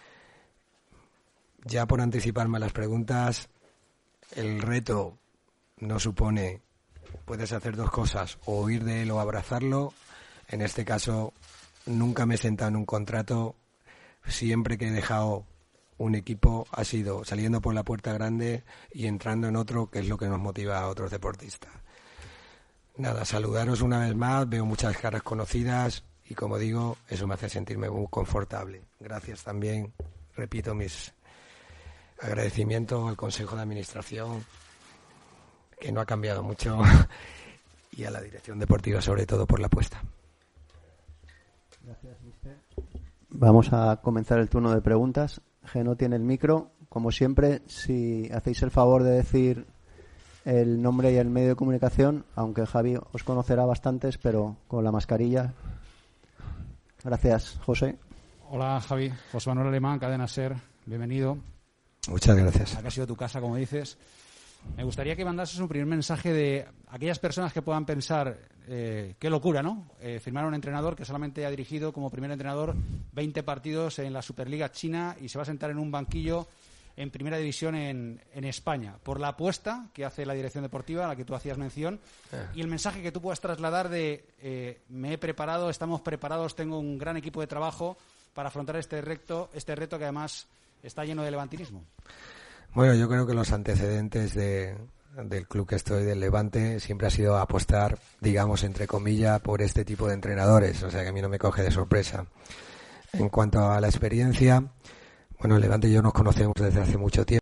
Ya por anticiparme a las preguntas, el reto no supone, puedes hacer dos cosas, o huir de él o abrazarlo. En este caso, nunca me he sentado en un contrato, siempre que he dejado un equipo ha sido saliendo por la puerta grande y entrando en otro, que es lo que nos motiva a otros deportistas. Nada, saludaros una vez más, veo muchas caras conocidas y, como digo, eso me hace sentirme muy confortable. Gracias también, repito, mis agradecimientos al Consejo de Administración, que no ha cambiado mucho, y a la dirección deportiva, sobre todo, por la apuesta. Gracias, mister. Vamos a comenzar el turno de preguntas. Geno tiene el micro. Como siempre, si hacéis el favor de decir el nombre y el medio de comunicación, aunque Javi os conocerá bastantes, pero con la mascarilla. Gracias, José. Hola, Javi. José Manuel Alemán, Cadena SER. Bienvenido. Muchas gracias. Acá ha sido tu casa, como dices. Me gustaría que mandases un primer mensaje de aquellas personas que puedan pensar eh, qué locura, ¿no? Eh, firmar a un entrenador que solamente ha dirigido como primer entrenador veinte partidos en la Superliga China y se va a sentar en un banquillo en Primera División en, en España, por la apuesta que hace la dirección deportiva a la que tú hacías mención, eh. y el mensaje que tú puedas trasladar de eh, me he preparado, estamos preparados, tengo un gran equipo de trabajo para afrontar este reto, este reto que además está lleno de levantinismo. Bueno, yo creo que los antecedentes de, del club que estoy, del Levante, siempre ha sido apostar, digamos, entre comillas, por este tipo de entrenadores. O sea, que a mí no me coge de sorpresa. En cuanto a la experiencia, bueno, el Levante y yo nos conocemos desde hace mucho tiempo.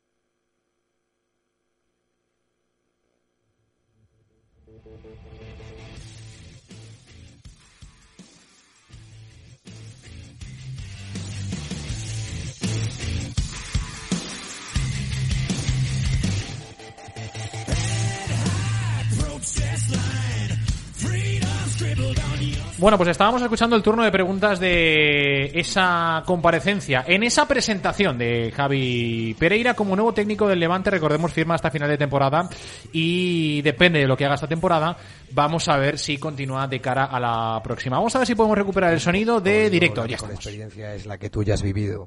Bueno, pues estábamos escuchando el turno de preguntas de esa comparecencia, en esa presentación de Javi Pereira como nuevo técnico del Levante. Recordemos, firma hasta final de temporada y depende de lo que haga esta temporada, vamos a ver si continúa de cara a la próxima. Vamos a ver si podemos recuperar el sonido de directo. Ya estamos. La experiencia es la que tú ya has vivido.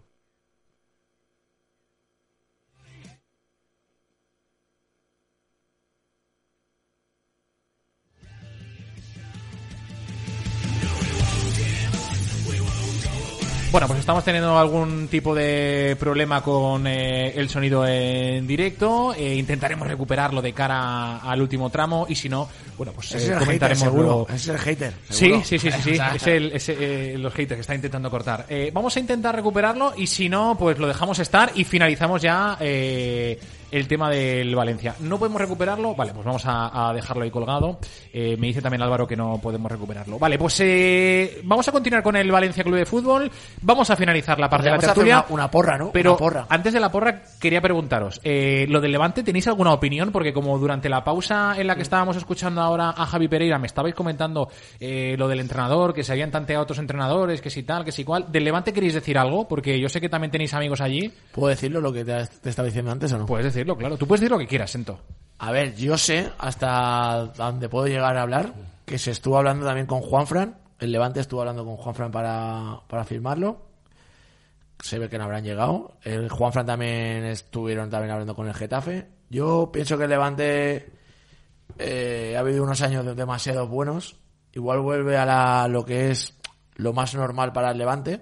Bueno, pues estamos teniendo algún tipo de problema con eh, el sonido en directo. Eh, intentaremos recuperarlo de cara al último tramo y si no, bueno, pues es eh, el comentaremos. Hater, seguro. Lo... Es el hater. Sí, sí, sí, sí, sí. Es el, es, eh, los haters que está intentando cortar. Eh, vamos a intentar recuperarlo y si no, pues lo dejamos estar y finalizamos ya eh, el tema del Valencia. ¿No podemos recuperarlo? Vale, pues vamos a, a dejarlo ahí colgado. Eh, me dice también Álvaro que no podemos recuperarlo. Vale, pues eh, vamos a continuar con el Valencia Club de Fútbol. Vamos a finalizar la parte de la tertulia. Una, una porra, ¿no? Pero una porra. Antes de la porra quería preguntaros, eh, lo del Levante, ¿tenéis alguna opinión? Porque como durante la pausa en la que estábamos escuchando ahora a Javi Pereira me estabais comentando eh, lo del entrenador, que se habían tanteado otros entrenadores, que si tal, que si cual. ¿Del Levante queréis decir algo? Porque yo sé que también tenéis amigos allí. ¿Puedo decirlo lo que te, te estaba diciendo antes o no? Puedes decirlo, claro. Tú puedes decir lo que quieras, Sento. A ver, yo sé hasta donde puedo llegar a hablar que se estuvo hablando también con Juanfran. El Levante estuvo hablando con Juanfran para, para firmarlo. Se ve que no habrán llegado. El Juanfran también estuvieron también hablando con el Getafe. Yo pienso que el Levante eh, ha habido unos años demasiado buenos. Igual vuelve a la, lo que es lo más normal para el Levante.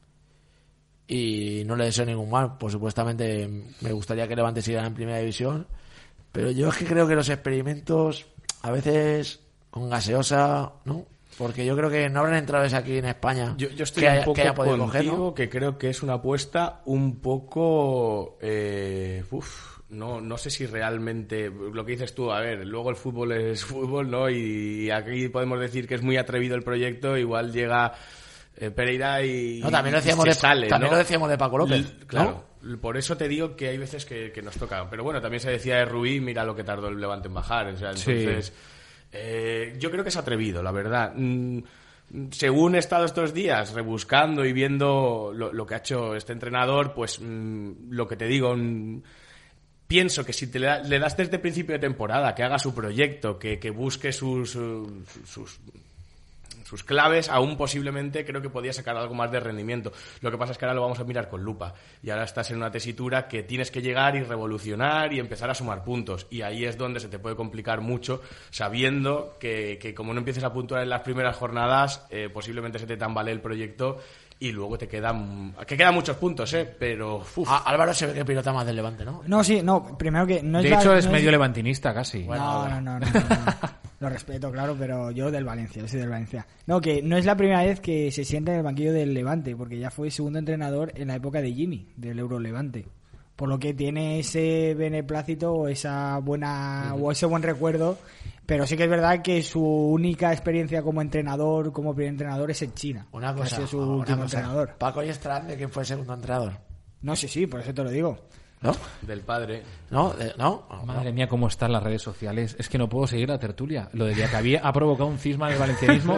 Y no le deseo ningún mal. Pues supuestamente me gustaría que el Levante siguiera en primera división. Pero yo es que creo que los experimentos a veces con gaseosa, ¿no? Porque yo creo que no habrán entrado aquí en España. Yo, yo estoy que un haya, poco que haya podido contigo, coger, ¿no? Que creo que es una apuesta un poco... Eh, uf, no, no sé si realmente... Lo que dices tú, a ver, luego el fútbol es fútbol, ¿no? Y aquí podemos decir que es muy atrevido el proyecto, igual llega eh, Pereira y, no, también lo y decíamos se de, sale, también ¿no? lo decíamos de Paco López, L- Claro. ¿no? Por eso te digo que hay veces que, que nos toca. Pero bueno, también se decía de Rubí, mira lo que tardó el Levante en bajar. O sea, entonces... Sí. Eh, yo creo que es atrevido, la verdad. Mm, según he estado estos días rebuscando y viendo lo, lo que ha hecho este entrenador, pues mm, lo que te digo, mm, pienso que si te le, da, le das desde el principio de temporada, que haga su proyecto, que, que busque sus, sus, sus sus claves, aún posiblemente creo que podía sacar algo más de rendimiento. Lo que pasa es que ahora lo vamos a mirar con lupa y ahora estás en una tesitura que tienes que llegar y revolucionar y empezar a sumar puntos, y ahí es donde se te puede complicar mucho, sabiendo que, que como no empieces a puntuar en las primeras jornadas, eh, posiblemente se te tambalee el proyecto y luego te quedan que quedan muchos puntos, eh pero uf. A, Álvaro se ve que pilota más del Levante, ¿no? No, sí, no, primero que no es De la- hecho, no es medio levantinista casi. No, no, no, no, no, no. Lo respeto, claro, pero yo del Valencia, yo soy del Valencia. No, que no es la primera vez que se sienta en el banquillo del Levante, porque ya fue segundo entrenador en la época de Jimmy, del Euro Levante. Por lo que tiene ese beneplácito o esa buena uh-huh. o ese buen recuerdo, pero sí que es verdad que su única experiencia como entrenador, como primer entrenador, es en China. Una cosa, que ha sido su una último cosa. entrenador. Paco y Estrade, ¿quién fue el segundo entrenador? No, sí, sí, por eso te lo digo. ¿No? Del padre. ¿No? De- ¿No? Madre mía, cómo están las redes sociales. Es que no puedo seguir la tertulia. Lo de Diacabí ha provocado un cisma en el valencianismo.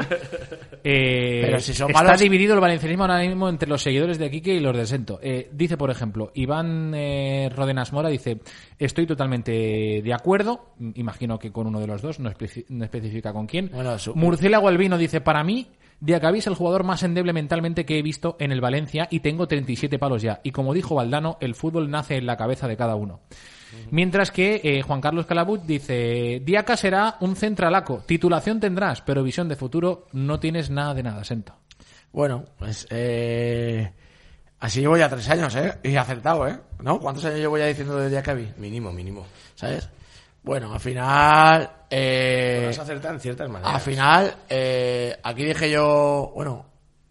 Eh, Pero si son está malos- dividido el valencianismo ahora mismo entre los seguidores de Quique y los de Sento. Eh, dice, por ejemplo, Iván eh, Rodenas Mora, dice: estoy totalmente de acuerdo. Imagino que con uno de los dos, no, especi- no especifica con quién. Bueno, su- Murciélago Albino dice: para mí, Diacabí es el jugador más endeble mentalmente que he visto en el Valencia y tengo treinta y siete palos ya. Y como dijo Valdano, el fútbol nace en la cabeza de cada uno. Mientras que eh, Juan Carlos Calabut dice: Diaca será un centralaco, titulación tendrás, pero visión de futuro no tienes nada de nada, Sento. Bueno, pues eh, así llevo ya tres años, ¿eh? Y acertado, ¿eh? ¿No? ¿Cuántos años llevo ya diciendo de Diacabí? Mínimo, mínimo. ¿Sabes? Bueno, al final... Eh, Pero has acertado en ciertas maneras. al final, eh, aquí dije yo, bueno,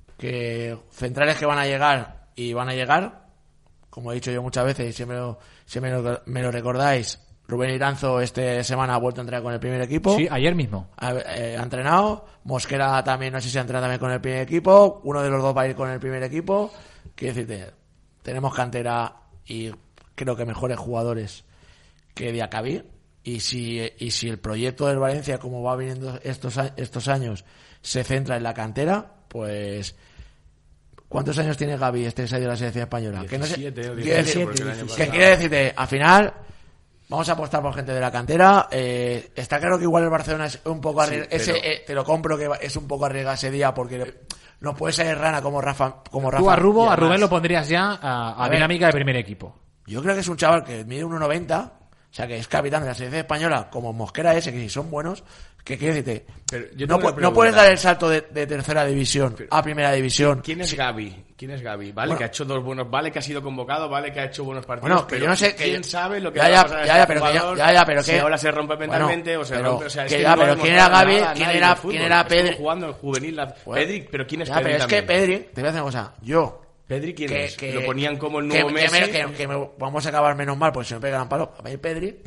que centrales que van a llegar y van a llegar, como he dicho yo muchas veces y siempre, lo- siempre lo- me lo recordáis, Rubén Iranzo esta semana ha vuelto a entrenar con el primer equipo. Sí, ayer mismo. Ha, eh, ha entrenado. Mosquera también, no sé si ha entrenado también con el primer equipo. Uno de los dos va a ir con el primer equipo. Quiero decirte, tenemos cantera y creo que mejores jugadores que Diacabí. Y si, y si el proyecto del Valencia, como va viniendo estos, a- estos años, se centra en la cantera, pues... ¿Cuántos años tiene Gaby este que se ha ido a la selección española? Que no sé- diecisiete o quiero diecisiete, decir- porque el año que pasado- quiere decirte, al final... Vamos a apostar por gente de la cantera. Eh, está claro que igual el Barcelona es un poco arriesgado. Sí, pero- Ese, eh, te lo compro que va- es un poco arriesgado ese día porque no puede ser rana como Rafa. Como Rafa Tú a Rubo, y a además- Rubén lo pondrías ya a, a A ver. dinámica de primer equipo. Yo creo que es un chaval que mide uno noventa, o sea que es capitán de la selección española, como Mosquera ese, que si son buenos, que quiere decirte, Pero yo no, tengo una pu- no puedes pregunta. dar el salto de, de tercera división a primera división. ¿Quién es Gaby? ¿Quién es Gaby? Vale, Bueno. que ha hecho dos buenos, vale que ha sido convocado, vale que ha hecho buenos partidos. Bueno, que pero yo no sé, que quién yo- sabe lo que ya, va ya, a pasar a ya, este ya, pero que ya- jugador, ya, ya, pero si que- ahora se rompe mentalmente Bueno, o se pero- rompe, o sea, es que que, ya, no pero hemos ¿quién era dado Gaby? nada a ¿Quién nadie era- de fútbol. quién era Estuvo Pedri? jugando en juvenil la- Bueno, Pedri, pero ¿quién es ya, Pedri pero es que también? Pedri, te voy a decir una cosa, yo ¿Pedri quién que, es? que, Lo ponían como el nuevo que, Messi. Que, me, que, que me, vamos a acabar menos mal, porque si me pegan palos. A mí Pedri...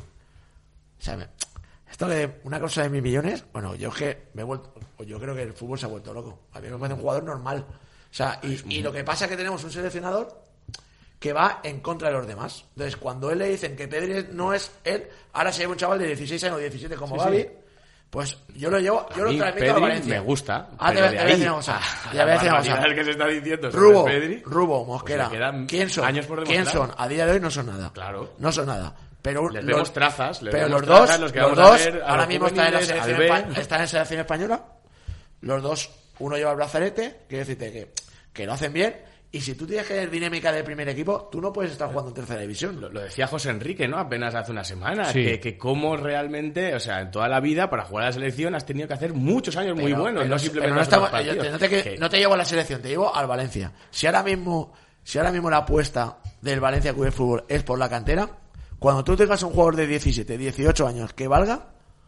O sea, me, esto de una cosa de mil millones... Bueno, yo es que me he vuelto... Yo creo que el fútbol se ha vuelto loco. A mí me parece un jugador normal. O sea, y, y lo que pasa es que tenemos un seleccionador que va en contra de los demás. Entonces, cuando él le dicen que Pedri no es él, ahora se lleva un chaval de dieciséis años, diecisiete como sí, Gavi... Sí. Pues yo lo llevo, yo a lo mí, transmito Pedri a Valencia. Me gusta. Ah, te, pero te de voy a decir ahí una cosa. a Te voy a decir una cosa. que se está diciendo sobre Rubo, Pedri, Rubo, Mosquera. ¿Quién son? Años por ¿Quién son? A día de hoy no son nada. Claro. No son nada. Pero les los, vemos trazas. Les pero vemos los dos, trazas, los, que los vamos dos, a ver, a ahora los mismo están en la juveniles, selección, al B. espa- están en selección española. Los dos, uno lleva el brazalete. Quiero decirte que, que lo hacen bien. Y si tú tienes que ver dinámica del primer equipo, tú no puedes estar jugando en tercera división. Lo, lo decía José Enrique, ¿no? Apenas hace una semana. Sí. Que, que cómo realmente, o sea, en toda la vida, para jugar a la selección, has tenido que hacer muchos años Pero, muy buenos. pero, no simplemente pero no, hacer unos estamos- yo partidos. te- no, te, que- Que- no te llevo a la selección, te llevo al Valencia. Si ahora mismo, si ahora mismo la apuesta del Valencia Club de Fútbol es por la cantera, cuando tú tengas un jugador de diecisiete, dieciocho años que valga,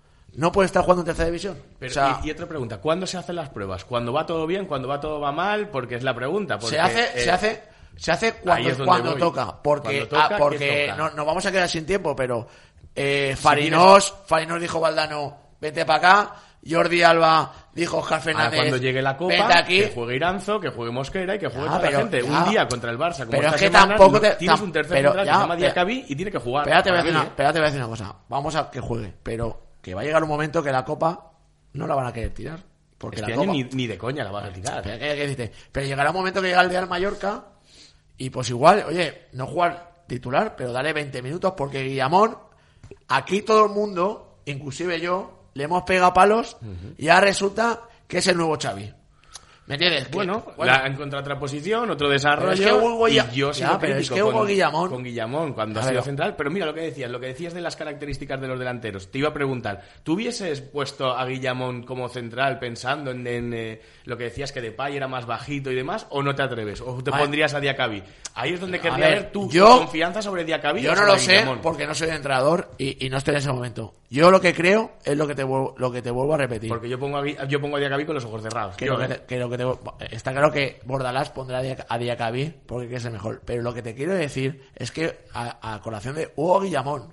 no puede estar jugando en tercera división. Pero, o sea, y, y otra pregunta, ¿cuándo se hacen las pruebas? ¿Cuando va todo bien? ¿Cuando va todo va mal? Porque es la pregunta. Porque, se hace, eh, se hace, se hace ahí cuando, es donde cuando voy. toca, porque, Cuando toca, ah, ¿qué porque toca? no, nos vamos a quedar sin tiempo, pero eh, Farinos, Farinos dijo Valdano, vete para acá. Jordi Alba dijo Oscar Ah, Fernández, cuando llegue la Copa, vete aquí. que juegue Iranzo, que juegue Mosquera y que juegue Ya, toda pero- la gente. ya. Un día contra el Barça, como Pero esta es que semana, tampoco te- tienes tam- un tercer pero central ya, que se llama pero- Diacabí y tiene que jugar. Espérate, te voy a Para decir mí, una, ¿eh? espérate, te voy a decir una cosa. Vamos a que juegue, pero que va a llegar un momento que la Copa no la van a querer tirar. Porque Este la año Copa... ni, ni de coña la vas a tirar. Espera, que- que dice, pero llegará un momento que llega el Real Mallorca y pues igual, oye, no jugar titular, pero dale veinte minutos porque Guillamón, aquí todo el mundo, inclusive yo, le hemos pegado palos y ahora resulta que es el nuevo Xavi. ¿Me entiendes? Que- Bueno, bueno, la, en contraposición, otro desarrollo. Pero es que Hugo y Guilla- yo Ya, sigo pero es crítico que Hugo con, Guillamón- con Guillamón cuando A ha ver, sido o- central. Pero mira lo que decías, lo que decías de las características de los delanteros. Te iba a preguntar, ¿tú hubieses puesto a Guillamón como central pensando en, en, eh, lo que decías que Depay era más bajito y demás, o no te atreves? ¿O te A- pondrías a Diacabí? Ahí es donde A quería ver, ver tu, tu yo- confianza sobre Diacabí. Yo o no sobre lo sé Guillamón. porque no soy entrenador y, y no estoy en ese momento. Yo lo que creo es lo que te vuelvo, lo que te vuelvo a repetir. Porque yo pongo a, Gui- yo pongo a Diacabí con los ojos cerrados. Que Yo, lo que ¿eh? te- que lo que te- está claro que Bordalás pondrá a Dia- a Diacabí porque quiere ser mejor. Pero lo que te quiero decir es que a, a colación de Hugo Guillamón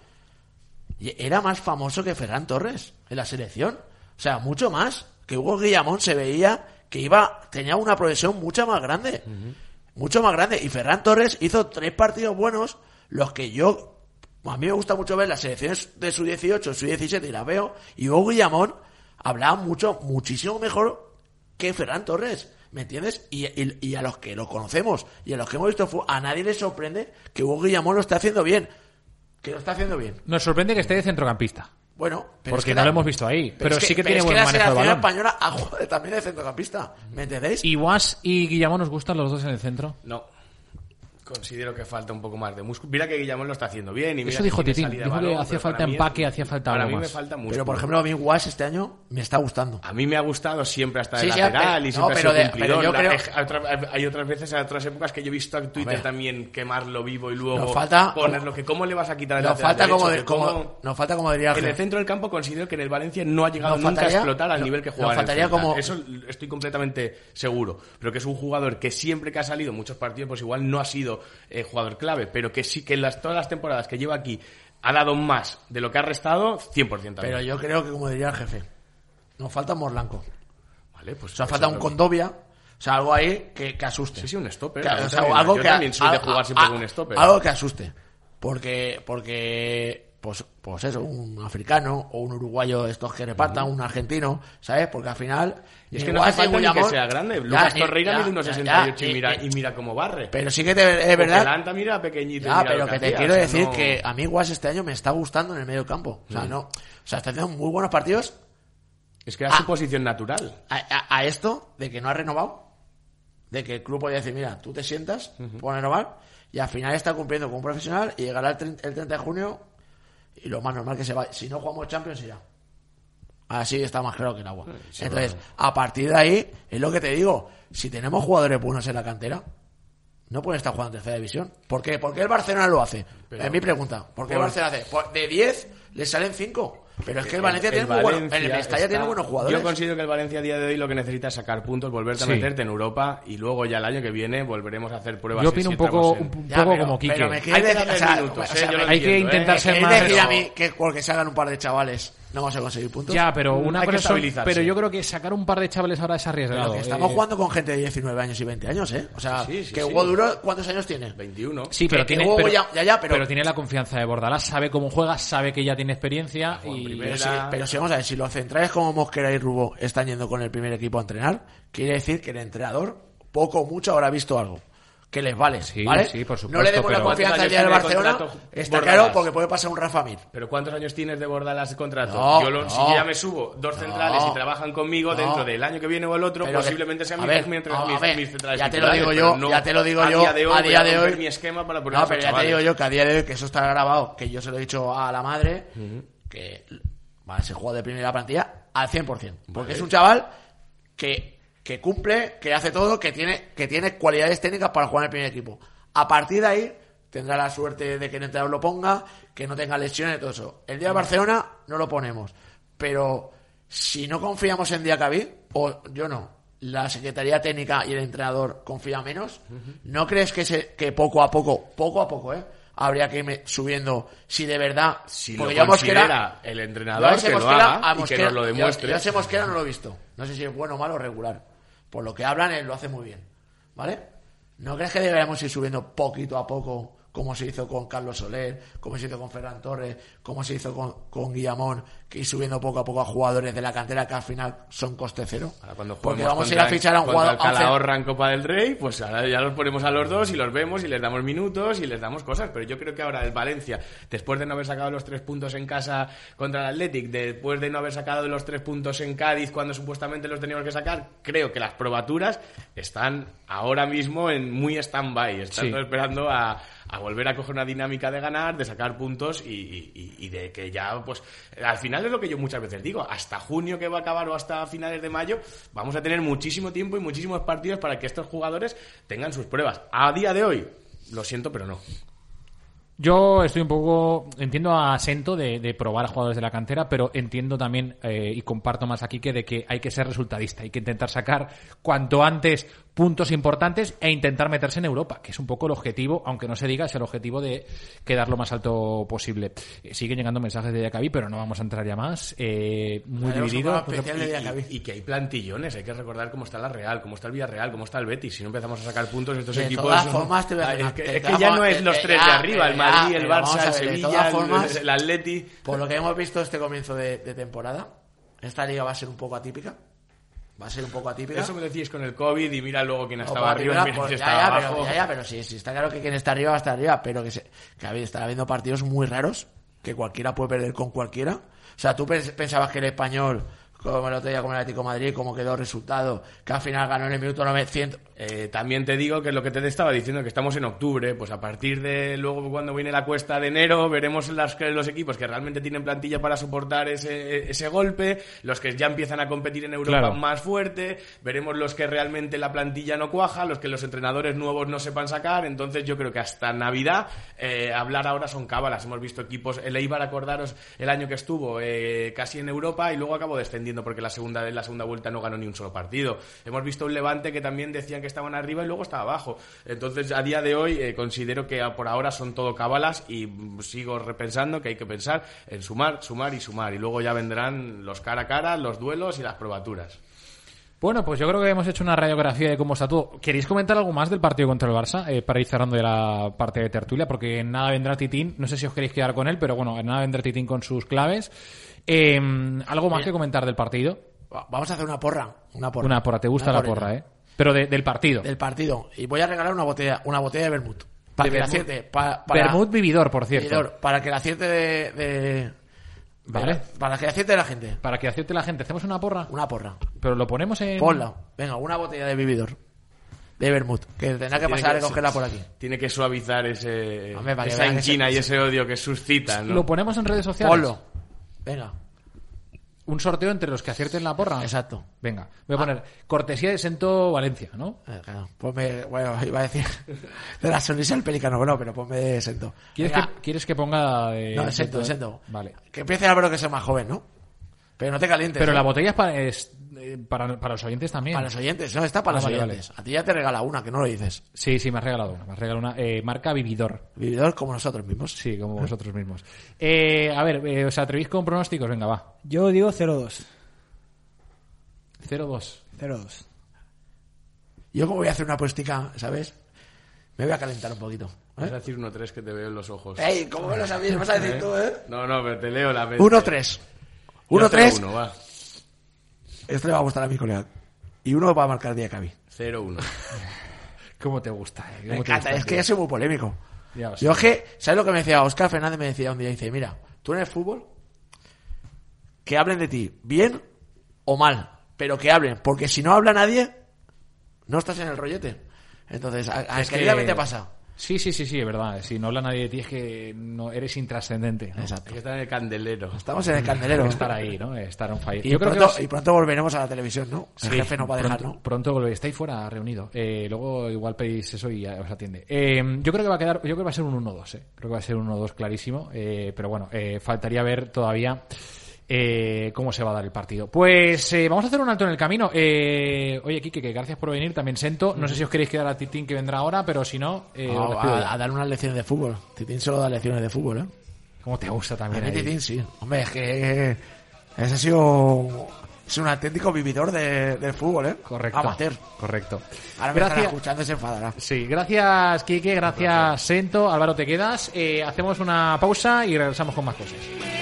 y era más famoso que Ferran Torres en la selección. O sea, mucho más. Que Hugo Guillamón se veía que iba tenía una progresión mucho más grande. Mucho más grande. Y Ferran Torres hizo tres partidos buenos, los que yo... A mí me gusta mucho ver las selecciones de su dieciocho, su diecisiete y las veo. Y Hugo Guillamón hablaba mucho, muchísimo mejor que Ferran Torres. ¿Me entiendes? Y, y, y a los que lo conocemos y a los que hemos visto, fu- a nadie le sorprende que Hugo Guillamón lo esté haciendo bien. Que lo está haciendo bien. Nos sorprende que esté de centrocampista. Bueno, pero Porque es que no la- lo hemos visto ahí. Pero, es sí que pero tiene es buen la manejo de selección balón. española ah, joder, también de centrocampista. ¿Me entendéis? ¿Y Was y Guillamón nos gustan los dos en el centro? No. Considero que falta un poco más de músculo. Mira que Guillamón lo está haciendo bien. Y mira Eso que dijo tiene Titín. salida de Dijo que balón, hacía pero falta para mí es- empaque, hacía falta Para algo mí me más. falta músculo. Pero por ejemplo, a mí Was este año me está gustando. A mí me ha gustado siempre hasta de Sí, sí, lateral pero- y siempre no, ha pero sido de- cumplidor. pero yo La- creo- hay otra- hay otras veces, en otras épocas que yo he visto en Twitter Hombre. también quemarlo vivo y luego Nos falta- ponerlo. Que ¿Cómo le vas a quitar el Nos lateral falta, derecho? como, Que de- como- cómo- nos falta como diría En el Jefe. centro del campo considero que en el Valencia no ha llegado Nos nunca faltaría- a explotar al no- nivel que nos juega en el faltaría Celta. como- Eso estoy completamente seguro. Pero que es un jugador que siempre que ha salido en muchos partidos, pues igual no ha sido eh, jugador clave, pero que sí que en las, todas las temporadas que lleva aquí ha dado más de lo que ha restado, cien por ciento. Pero yo creo que, como diría el jefe, nos falta un Morlanco. Vale, pues O sea, eso falta es un lo- Condovia. O sea, algo ahí que, que asuste. Sí, sí, un stopper. Que- Yo o sea, también- algo yo que, también soy de a- jugar a- siempre a- con un stopper. Algo que asuste. Porque, porque, pues, pues eso, un africano o un uruguayo de estos que repartan, un argentino, ¿sabes? Porque al final... Y es ni que no hace Guas ni falta ni que Guillamón- sea grande. Ya, Lucas ni- Torreira ya, mide unos ya, sesenta y ocho ya, y, mira, y- y mira cómo barre. Pero sí que te, es verdad... Atlanta mira pequeñito. y Ya, mira pero lo que te hacía, quiero o sea, decir no- que a mí Guas este año me está gustando en el medio campo. O sea, no... O sea, está haciendo muy buenos partidos Es que era Ah. su posición natural. a, a- a esto de que no ha renovado, de que el club podía decir, mira, tú te sientas, puedes renovar, y al final está cumpliendo como un profesional y llegará el, treinta el treinta de junio y lo más normal que se va. Si no jugamos Champions, irá. Así está más claro que el agua. Entonces, a partir de ahí, es lo que te digo, si tenemos jugadores buenos en la cantera, no pueden estar jugando en tercera división. ¿Por qué? ¿Por qué el Barcelona lo hace? Pero- es mi pregunta. ¿Por qué el por- Barcelona hace? Por- de diez, le salen cinco. Pero es que el Valencia tiene muy bueno, el Mestalla tiene buenos jugadores. Yo considero que el Valencia a día de hoy lo que necesita es sacar puntos, volverte Sí. a meterte en Europa y luego ya el año que viene volveremos a hacer pruebas. Yo opino si un poco, entramos en- un Ya, poco pero- como Quique. pero me Hay que quieres darle decir- o sea, minutos, o eh, sea, yo lo me- hay que entiendo, intentar eh. ser ¿queréis más- decir a Pero- mí que porque salgan un par de chavales no vamos a conseguir puntos? Ya, pero una Hay que cosa, estabilizarse. pero yo creo que sacar un par de chavales ahora es arriesgado. Pero que estamos Eh, jugando con gente de diecinueve años y veinte años, ¿eh? O sea, Sí, sí, que sí. Hugo Duro, ¿cuántos años tiene? veintiuno. Sí, pero que tiene, Hugo pero, ya- ya, ya, pero- tiene la confianza de Bordalás, sabe cómo juega, sabe que ya tiene experiencia y primera. Pero sí, pero sí, vamos a ver, si los centrales como Mosquera y Rubó están yendo con el primer equipo a entrenar, quiere decir que el entrenador poco o mucho habrá visto algo que les vale, Sí, ¿vale? sí, por supuesto, no le demos la pero- confianza al ¿Cuántos día del años tiene de Barcelona, contrato está Bordalás? claro, porque puede pasar un Rafa Mir. Pero ¿cuántos años tienes de Bordalas de contrato? No, yo lo, no. si yo ya me subo dos centrales No. y trabajan conmigo No. dentro del año que viene o el otro, Pero que- posiblemente sean a mis, ver, mis, no, a mis- ver, mis centrales ya te lo titulares, digo pero yo, no, ya te lo digo a yo, día de hoy a voy día a de romper hoy- mi esquema para poner No, a esos pero ya te chavales. digo yo que a día de hoy, que eso está grabado, que yo se lo he dicho a la madre, que va a ser jugador de primera plantilla al cien por ciento. Porque es un chaval que, que cumple, que hace todo, que tiene, que tiene cualidades técnicas para jugar en el primer equipo. A partir de ahí, tendrá la suerte de que el entrenador lo ponga, que no tenga lesiones y todo eso. El día de Barcelona no lo ponemos. Pero si no confiamos en Diacabí, o yo no, la Secretaría Técnica y el entrenador confía menos, ¿no crees que, se, que poco a poco, poco a poco, eh, habría que ir subiendo si de verdad... Si porque lo yo a Mosquera- considera el yo a entrenador, ese que lo Mosquera- haga a y que Mosquera- nos lo yo- demuestre. Yo a ese Mosquera no lo he visto. No sé si es bueno, malo o regular. Por lo que hablan, él lo hace muy bien. ¿Vale? ¿No crees que deberíamos ir subiendo poquito a poco, como se hizo con Carlos Soler, como se hizo con Ferran Torres, como se hizo con, con Guillamón, que ir subiendo poco a poco a jugadores de la cantera que al final son coste cero? Ahora cuando Porque jugamos vamos a ir a contra- fichar a un contra jugador... el a un cen- Calahorra en Copa del Rey, pues ahora ya los ponemos a los dos y los vemos y les damos minutos y les damos cosas. Pero yo creo que ahora el Valencia, después de no haber sacado los tres puntos en casa contra el Athletic, después de no haber sacado los tres puntos en Cádiz cuando supuestamente los teníamos que sacar, creo que las probaturas están ahora mismo en muy stand-by, están Sí. esperando a, a volver a coger una dinámica de ganar, de sacar puntos y, y- y de que ya, pues, al final es lo que yo muchas veces digo, hasta junio que va a acabar o hasta finales de mayo, vamos a tener muchísimo tiempo y muchísimos partidos para que estos jugadores tengan sus pruebas. A día de hoy, lo siento, pero no. Yo estoy un poco, entiendo a Sento de, de probar a jugadores de la cantera, pero entiendo también eh, y comparto más aquí que de que hay que ser resultadista, hay que intentar sacar cuanto antes puntos importantes e intentar meterse en Europa, que es un poco el objetivo, aunque no se diga, es el objetivo de quedar lo más alto posible. Eh, siguen llegando mensajes de Diacabí, pero no vamos a entrar ya más. Eh, muy Haremos un dividido. programa especial de Diacabí. Y, y que hay plantillones, hay que recordar cómo está la Real, cómo está el Villarreal, cómo está el Betis. Si no empezamos a sacar puntos, estos De equipos. todas son- formas, te voy a Ah, decir es una- que, de es que todas ya no formas, es los de- tres ya, de arriba, el pero Madrid, ya, el pero vamos Barça, a el ver, de Sevilla, todas el- formas, el Atleti. Por lo que hemos visto este comienzo de, de temporada, esta liga va a ser un poco atípica. Va a ser un poco atípica. Eso me decís con el COVID y mira luego quién O estaba por arriba y primera, mira pues, quién ya, estaba ya, abajo. pero, ya, ya, pero sí, sí, está claro que quien está arriba va a estar arriba, pero que, se, que ha habido- están habiendo partidos muy raros, que cualquiera puede perder con cualquiera. O sea, tú pens- pensabas que el Español, como el otro día con el Atlético de Madrid, como quedó el resultado, que al final ganó en el minuto novecientos. Eh, también te digo que lo que te estaba diciendo, que estamos en octubre, pues a partir de luego cuando viene la cuesta de enero, veremos las, los equipos que realmente tienen plantilla para soportar ese, ese golpe, los que ya empiezan a competir en Europa Claro. más fuerte, veremos los que realmente la plantilla no cuaja, los que los entrenadores nuevos no sepan sacar. Entonces yo creo que hasta Navidad eh, hablar ahora son cábalas. Hemos visto equipos, el Eibar, acordaros el año que estuvo eh, casi en Europa y luego acabó descendiendo porque la segunda, en la segunda vuelta no ganó ni un solo partido. Hemos visto un Levante que también decían que estaban arriba y luego estaba abajo. Entonces, a día de hoy, eh, considero que por ahora son todo cábalas y mm, sigo repensando que hay que pensar en sumar, sumar y sumar. Y luego ya vendrán los cara a cara, los duelos y las probaturas. Bueno, pues yo creo que hemos hecho una radiografía de cómo está todo. ¿Queréis comentar algo más del partido contra el Barça? Eh, para ir cerrando ya la parte de tertulia, porque en nada vendrá Titín. No sé si os queréis quedar con él, pero bueno, en nada vendrá Titín con sus claves. Eh, ¿Algo más Bien. que comentar del partido? Va- Vamos a hacer una porra. Una porra, Una porra, te gusta Una la porrita. porra, ¿eh? Pero de- del partido. Del partido. Y voy a regalar una botella, una botella de vermut. Para De que la vermut. acierte. Para, para, Vermut vividor, por cierto. Vividor, para que la acierte de, de- Vale. de- Para que la acierte la gente. Para que acierte la gente. ¿Hacemos una porra? Una porra. Pero lo ponemos en... Ponla. Venga, una botella de vividor. De vermut. Que tendrá que Tiene pasar a que- recogerla por aquí. Tiene que suavizar ese, Hombre, para que esa vean que inquina se- y ese odio que suscita, ¿no? Lo ponemos en redes sociales. Ponlo. Venga. Un sorteo entre los que acierten la porra. Exacto. Venga, voy a poner cortesía de Sento Valencia, ¿no? Eh, claro. Ponme, bueno, iba a decir de la sonrisa del pelícano, bueno, pero ponme de Sento. ¿Quieres, que, ¿quieres que ponga de No, de Sento, de Sento. Vale. Que empiece Álvaro, que sea más joven, ¿no? Pero no te calientes. Pero ¿eh? la botella es para, es, eh, para, para los oyentes también. Para los oyentes, no, está para Ah, los vale, oyentes. A ti ya te regala una, que no lo dices. Sí, sí, me has regalado una. Me has regalado una. Eh, marca Vividor. Vividor como nosotros mismos. Sí, como vosotros mismos. Eh, a ver, eh, ¿os atrevéis con pronósticos? Venga, va. Yo digo cero dos. cero dos. cero dos. Yo como voy a hacer una apuestica, ¿sabes? Me voy a calentar un poquito. Vas ¿eh? a decir uno tres que te veo en los ojos. ¡Ey! ¿Cómo me lo sabías? Vas a decir tú, ¿eh? No, no, pero te leo la mente. uno tres. Yo uno tres. cero uno, va. Esto le va a gustar a mi colega. Y uno va a marcar Diacabi. cero uno. ¿Cómo te gusta? Eh? ¿Cómo Me te encanta, gusta, es que tío? yo soy muy polémico. Ya lo sé. Yo es que, ¿sabes lo que me decía Óscar Fernández? Me decía un día, dice, mira, tú en el fútbol, que hablen de ti, bien o mal, pero que hablen, porque si no habla nadie, no estás en el rollete. Entonces, a, a Es que que- te pasa. Sí, sí, sí, sí, es verdad. Si no habla nadie de ti es que no eres intrascendente, ¿no? Exacto. Hay que estar en el candelero. Estamos en el candelero. Estar ahí, ¿no? Estar on fire. Y, Yo creo pronto, que vas- y pronto volveremos a la televisión, ¿no? El Sí, jefe no va a dejar, pronto, ¿no? Pronto volveréis. Estáis fuera reunido. Eh, luego igual pedís eso y ya os atiende. Eh, yo creo que va a quedar, yo creo que va a ser un uno dos, eh. Creo que va a ser un uno dos clarísimo. Eh, pero bueno, eh, faltaría ver todavía eh, cómo se va a dar el partido. Pues eh, vamos a hacer un alto en el camino. Eh, oye, Quique, que gracias por venir. También Sento. No sé si os queréis quedar a Titín, que vendrá ahora, pero si no, eh, No, os despido a, ya. a dar unas lecciones de fútbol. Titín solo da lecciones de fútbol, ¿eh? ¿Cómo te gusta A también mí ahí? Titín sí. Hombre, es que ese ha sido... Es un auténtico vividor de, del fútbol, ¿eh? Correcto. Amateur. Correcto. Ahora me estará Gracias. escuchando y se enfadará. Sí, gracias Quique, gracias Sento, Álvaro te quedas, eh, hacemos una pausa y regresamos con más cosas.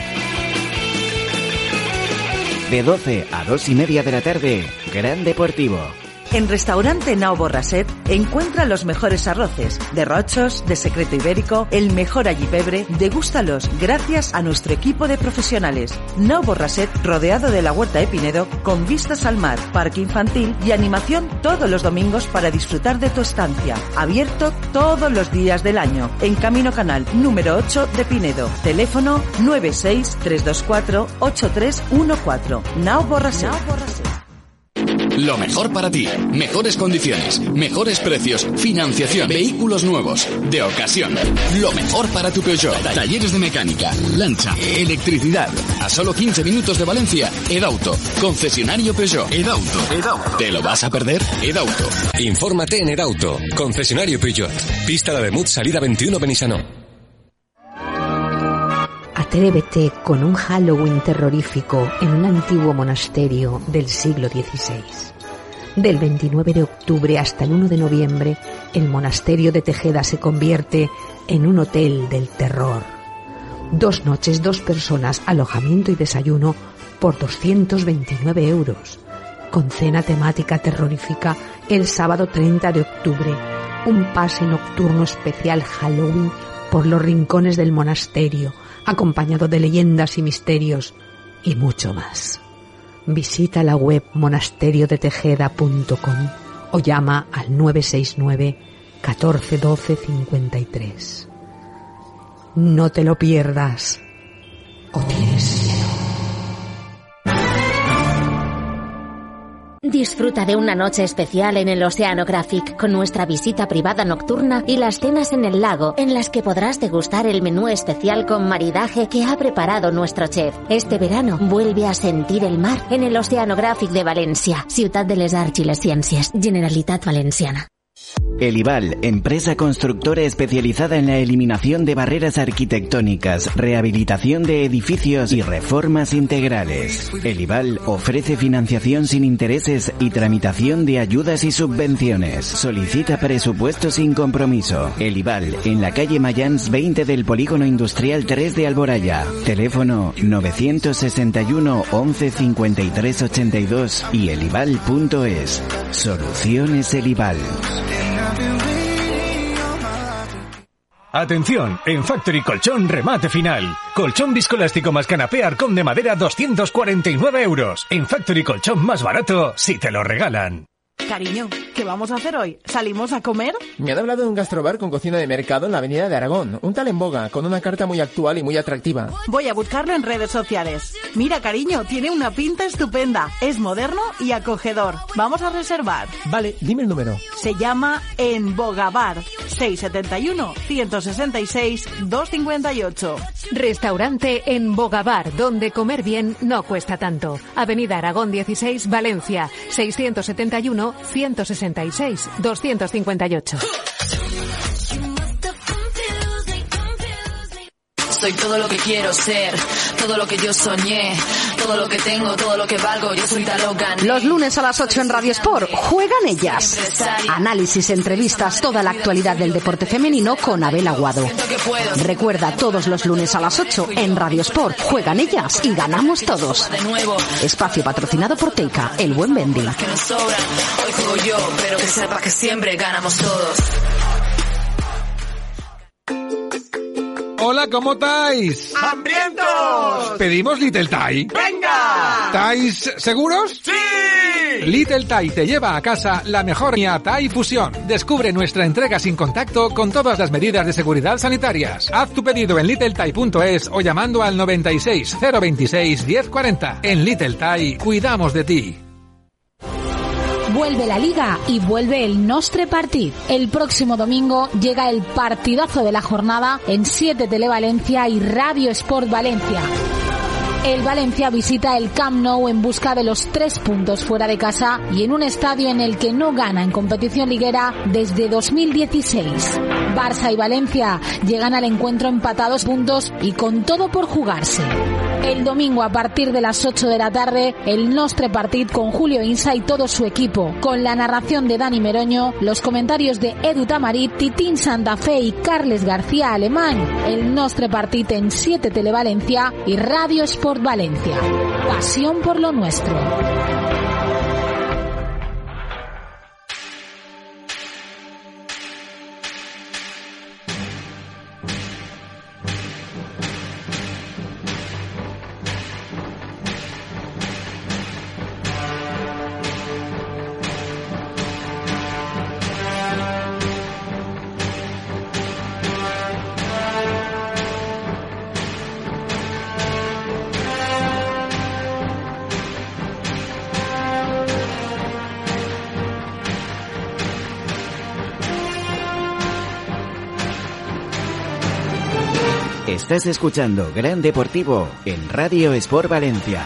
De doce a dos y media de la tarde, Gran Deportivo. En Restaurante Nao Borraset encuentra los mejores arroces, de Rochos, de Secreto Ibérico, el mejor allipebre, degústalos gracias a nuestro equipo de profesionales. Nao Borraset rodeado de la Huerta de Pinedo, con vistas al mar, parque infantil y animación todos los domingos para disfrutar de tu estancia. Abierto todos los días del año, en Camino Canal número ocho de Pinedo. Teléfono nueve seis tres dos cuatro ocho tres uno cuatro. Nao Borraset. Lo mejor para ti, mejores condiciones, mejores precios, financiación, vehículos nuevos, de ocasión. Lo mejor para tu Peugeot, talleres de mecánica, lancha, electricidad. A solo quince minutos de Valencia, Edauto, concesionario Peugeot. Edauto, Edauto. ¿Te lo vas a perder? Edauto. Infórmate en Edauto, concesionario Peugeot. Pista de Ademuz, salida veintiuno Benissanó. Atrévete con un Halloween terrorífico en un antiguo monasterio del siglo dieciséis. Del veintinueve de octubre hasta el uno de noviembre, el monasterio de Tejeda se convierte en un hotel del terror. Dos noches, dos personas, alojamiento y desayuno por doscientos veintinueve euros. Con cena temática terrorífica el sábado treinta de octubre. Un pase nocturno especial Halloween por los rincones del monasterio, acompañado de leyendas y misterios y mucho más. Visita la web monasterio de tejeda punto com o llama al nueve seis nueve catorce doce cincuenta y tres. No te lo pierdas. ¿O tienes miedo? Disfruta de una noche especial en el Oceanographic con nuestra visita privada nocturna y las cenas en el lago, en las que podrás degustar el menú especial con maridaje que ha preparado nuestro chef. Este verano vuelve a sentir el mar en el Oceanographic de Valencia, Ciutat de les Arts i les Ciències, Generalitat Valenciana. Elival, empresa constructora especializada en la eliminación de barreras arquitectónicas, rehabilitación de edificios y reformas integrales. Elival ofrece financiación sin intereses y tramitación de ayudas y subvenciones. Solicita presupuesto sin compromiso. Elival, en la calle Mayans veinte del Polígono Industrial tres de Alboraya. Teléfono novecientos sesenta y uno once cincuenta y tres ochenta y dos y elival punto es. Soluciones Elival. Atención, en Factory Colchón remate final. Colchón viscoelástico más canapé Arcón de madera doscientos cuarenta y nueve euros. En Factory Colchón más barato si te lo regalan. Cariño, ¿Qué vamos a hacer hoy? ¿Salimos a comer? Me han hablado de un gastrobar con cocina de mercado en la avenida de Aragón. Un tal en boga, con una carta muy actual y muy atractiva. Voy a buscarlo en redes sociales. Mira, cariño, tiene una pinta estupenda. Es moderno y acogedor. Vamos a reservar. Vale, dime el número. Se llama En Boga Bar. seis siete uno, uno seis seis, dos cinco ocho. Restaurante En Boga Bar, donde comer bien no cuesta tanto. Avenida Aragón dieciséis, Valencia. seiscientos setenta y uno, ciento sesenta y seis, doscientos cincuenta y ocho. Soy todo lo que quiero ser, todo lo que yo soñé, todo lo que tengo, todo lo que valgo, yo soy Talogan. Los lunes a las ocho en Radio Sport, Juegan Ellas. Análisis, entrevistas, toda la actualidad del deporte femenino con Abel Aguado. Recuerda, todos los lunes a las ocho en Radio Sport, Juegan Ellas y ganamos todos. Espacio patrocinado por Teica, el buen vending. Que nos sobran, hoy juego yo, pero que sepa que siempre ganamos todos. Hola, ¿cómo estáis? ¡Hambrientos! ¿Pedimos Little Thai? ¡Venga! ¿Estáis seguros? ¡Sí! Little Thai te lleva a casa la mejor guía Thai Fusión. Descubre nuestra entrega sin contacto con todas las medidas de seguridad sanitarias. Haz tu pedido en little thai punto es o llamando al noventa y seis, cero veintiséis, diez cuarenta. En Little Thai, cuidamos de ti. Vuelve la Liga y vuelve el Nostre Partit. El próximo domingo llega el partidazo de la jornada en siete Televalencia y Radio Sport Valencia. El Valencia visita el Camp Nou en busca de los tres puntos fuera de casa y en un estadio en el que no gana en competición liguera desde dos mil dieciséis. Barça y Valencia llegan al encuentro empatados puntos y con todo por jugarse. El domingo a partir de las ocho de la tarde, el Nostre Partit con Julio Insa y todo su equipo, con la narración de Dani Meroño, los comentarios de Edu Tamarit, Titín Santa Fe y Carles García Alemán. El Nostre Partit en siete Televalencia y Radio Sport Valencia. Pasión por lo nuestro. Estás escuchando Gran Deportivo en Radio Sport Valencia.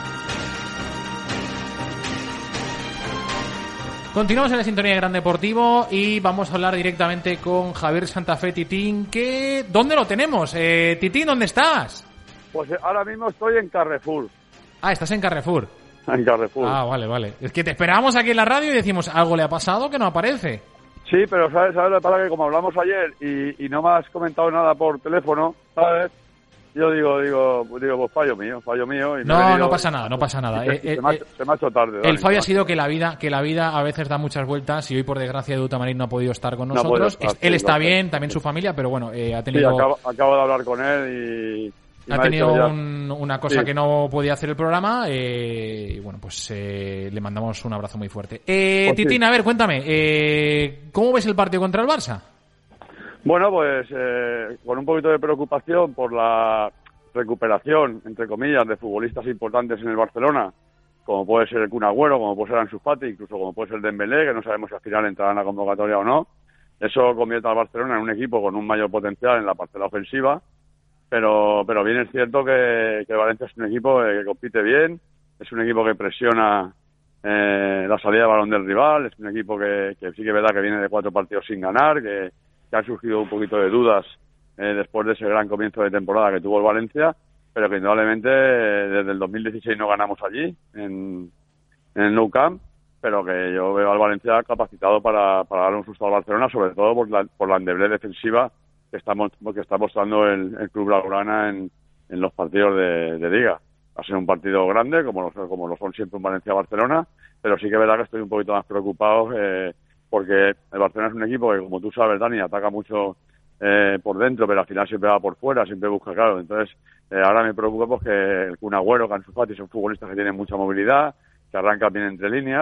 Continuamos en la sintonía de Gran Deportivo y vamos a hablar directamente con Javier Santa Fe Titín. Que... ¿Dónde lo tenemos? Eh, Titín, ¿dónde estás? Pues ahora mismo estoy en Carrefour. Ah, estás en Carrefour. En Carrefour. Ah, vale, vale. Es que te esperábamos aquí en la radio y decimos, ¿algo le ha pasado que no aparece? Sí, pero ¿sabes, sabes lo que pasa? Que como hablamos ayer y, y no me has comentado nada por teléfono, ¿sabes? Yo digo, digo, digo, pues fallo mío, fallo mío. Y no, venido, no pasa nada, no pasa nada. Se, eh, se, eh, me ha, se me ha hecho tarde. El Dani, fallo ¿no? ha sido que la vida que la vida a veces da muchas vueltas y hoy, por desgracia, Edu Tamarit no ha podido estar con No ha podido nosotros. estar, Él sí, está lo bien, sé. también su familia, pero bueno, eh, ha tenido... Sí, acabo, acabo de hablar con él y... y Ha me tenido dicho ya- un- una cosa Sí. que no podía hacer el programa eh, y bueno, pues eh, le mandamos un abrazo muy fuerte. Eh, Pues sí. Titín, a ver, cuéntame, eh, ¿cómo ves el partido contra el Barça? Bueno, pues eh, con un poquito de preocupación por la recuperación, entre comillas, de futbolistas importantes en el Barcelona, como puede ser el Kun Agüero, como puede ser Ansu Fati, incluso como puede ser Dembélé, que no sabemos si al final entrará en la convocatoria o no. Eso convierte al Barcelona en un equipo con un mayor potencial en la parcela ofensiva, pero pero bien es cierto que, que Valencia es un equipo eh, que compite bien, es un equipo que presiona eh, la salida de balón del rival, es un equipo que, que sí que es verdad que viene de cuatro partidos sin ganar, que, que han surgido un poquito de dudas eh, después de ese gran comienzo de temporada que tuvo el Valencia, pero que indudablemente eh, desde el dos mil dieciséis no ganamos allí, en, en el Nou Camp, pero que yo veo al Valencia capacitado para, para darle un susto al Barcelona, sobre todo por la, por la endeblez defensiva que está, mo- que está mostrando el, el Club Blaugrana en, en los partidos de, de Liga. Va a ser un partido grande, como lo, como lo son siempre un Valencia-Barcelona, pero sí que es verdad que estoy un poquito más preocupado eh, porque el Barcelona es un equipo que, como tú sabes, Dani, ataca mucho eh, por dentro, pero al final siempre va por fuera, siempre busca claro. Entonces, eh, ahora me preocupa pues que el Kun Agüero, que Ansu Fati son futbolistas que tienen mucha movilidad, que arrancan bien entre líneas,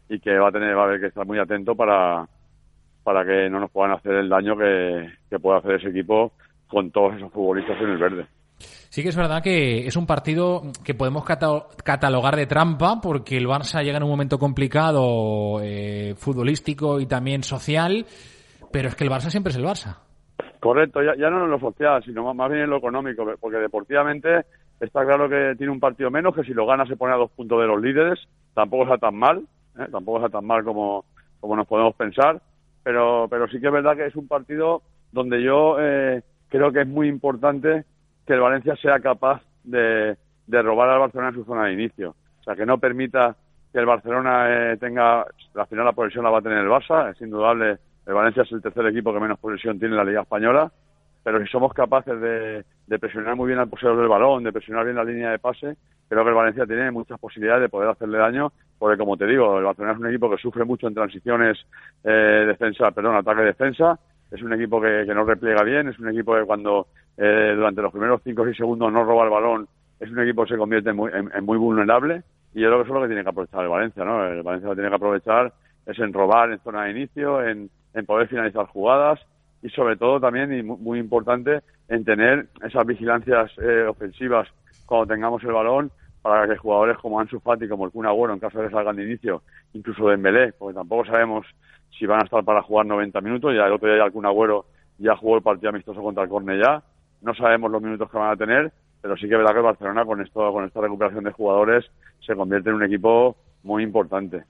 y que va a tener va a haber que estar muy atento para para que no nos puedan hacer el daño que, que puede hacer ese equipo con todos esos futbolistas en el verde. Sí que es verdad que es un partido que podemos cata- catalogar de trampa, porque el Barça llega en un momento complicado, eh, futbolístico y también social, pero es que el Barça siempre es el Barça. Correcto, ya, ya no en lo social, sino más, más bien en lo económico, porque deportivamente está claro que tiene un partido menos, que si lo gana se pone a dos puntos de los líderes, tampoco está tan mal, ¿eh? tampoco está tan mal como, como nos podemos pensar, pero, pero sí que es verdad que es un partido donde yo eh, creo que es muy importante que el Valencia sea capaz de, de robar al Barcelona en su zona de inicio. O sea, que no permita que el Barcelona eh, tenga... Al final la posesión la va a tener el Barça, es indudable. El Valencia es el tercer equipo que menos posesión tiene en la Liga Española, pero si somos capaces de, de presionar muy bien al poseedor del balón, de presionar bien la línea de pase, creo que el Valencia tiene muchas posibilidades de poder hacerle daño, porque como te digo, el Barcelona es un equipo que sufre mucho en transiciones eh, defensa, perdón, ataque-defensa. Es un equipo que, que no repliega bien, es un equipo que cuando eh, durante los primeros cinco o seis segundos no roba el balón, es un equipo que se convierte en muy, en, en muy vulnerable, y yo creo que eso es lo que tiene que aprovechar el Valencia, ¿no? El Valencia lo tiene que aprovechar es en robar en zona de inicio, en, en poder finalizar jugadas, y sobre todo también, y muy, muy importante, en tener esas vigilancias eh, ofensivas cuando tengamos el balón, para que jugadores como Ansu Fati, como el Kun Agüero, en caso de que salgan de inicio, incluso Dembélé, porque tampoco sabemos si van a estar para jugar noventa minutos. Ya el otro día ya el Kun Agüero ya jugó el partido amistoso contra el Cornellá, no sabemos los minutos que van a tener, pero sí que es verdad que el Barcelona con esto, con esta recuperación de jugadores se convierte en un equipo muy importante.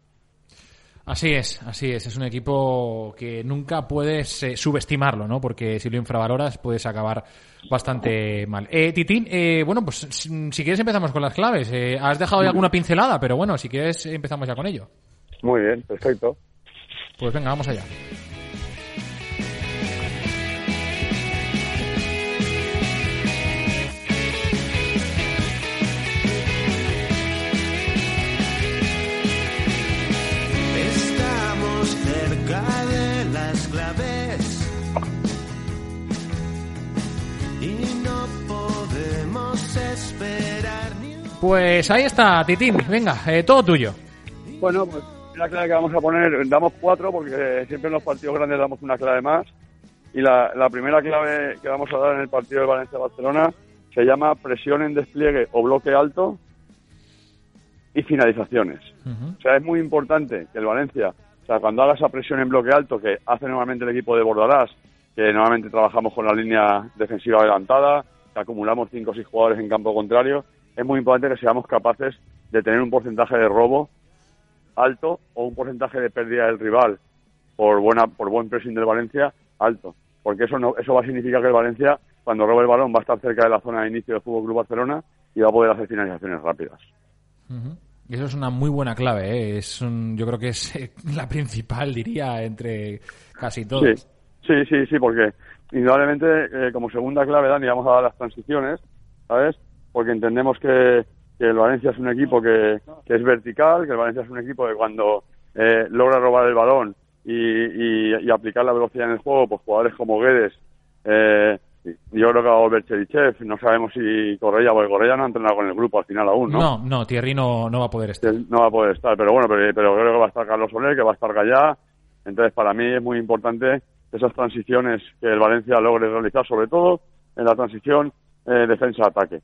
Así es, así es. Es un equipo que nunca puedes eh, subestimarlo, ¿no? Porque si lo infravaloras puedes acabar bastante mal. Eh, Titín, eh, bueno, pues si, si quieres empezamos con las claves. Eh, has dejado ya alguna pincelada, pero bueno, si quieres empezamos ya con ello. Muy bien, perfecto. Pues venga, vamos allá. De las claves y no podemos esperar ni... Pues ahí está, Titín, venga, eh, todo tuyo. Bueno, pues la clave que vamos a poner, damos cuatro porque siempre en los partidos grandes damos una clave más, y la, la primera clave que vamos a dar en el partido de Valencia-Barcelona se llama presión en despliegue o bloque alto y finalizaciones. Uh-huh. O sea, es muy importante que el Valencia... O sea, cuando haga esa presión en bloque alto que hace normalmente el equipo de Bordalás, que normalmente trabajamos con la línea defensiva adelantada, que acumulamos cinco o seis jugadores en campo contrario, es muy importante que seamos capaces de tener un porcentaje de robo alto o un porcentaje de pérdida del rival por buena por buen pressing del Valencia alto. Porque eso no eso va a significar que el Valencia, cuando robe el balón, va a estar cerca de la zona de inicio del F C Barcelona y va a poder hacer finalizaciones rápidas. Uh-huh. Y eso es una muy buena clave, ¿eh? Es un, yo creo que es eh, la principal, diría, entre casi todos. Sí, sí, sí, sí, porque indudablemente eh, como segunda clave, Dani, vamos a dar las transiciones, ¿sabes? Porque entendemos que, que el Valencia es un equipo que, que es vertical, que el Valencia es un equipo que cuando eh, logra robar el balón y, y, y aplicar la velocidad en el juego, pues jugadores como Guedes, eh, yo creo que va a volver Cherichev, no sabemos si Correia, porque Correia no ha entrenado con el grupo al final aún, ¿no? No, no, Thierry no, no va a poder estar. No va a poder estar, pero bueno, pero, pero creo que va a estar Carlos Soler, que va a estar Gallá. Entonces, para mí es muy importante esas transiciones que el Valencia logre realizar, sobre todo en la transición eh, defensa-ataque.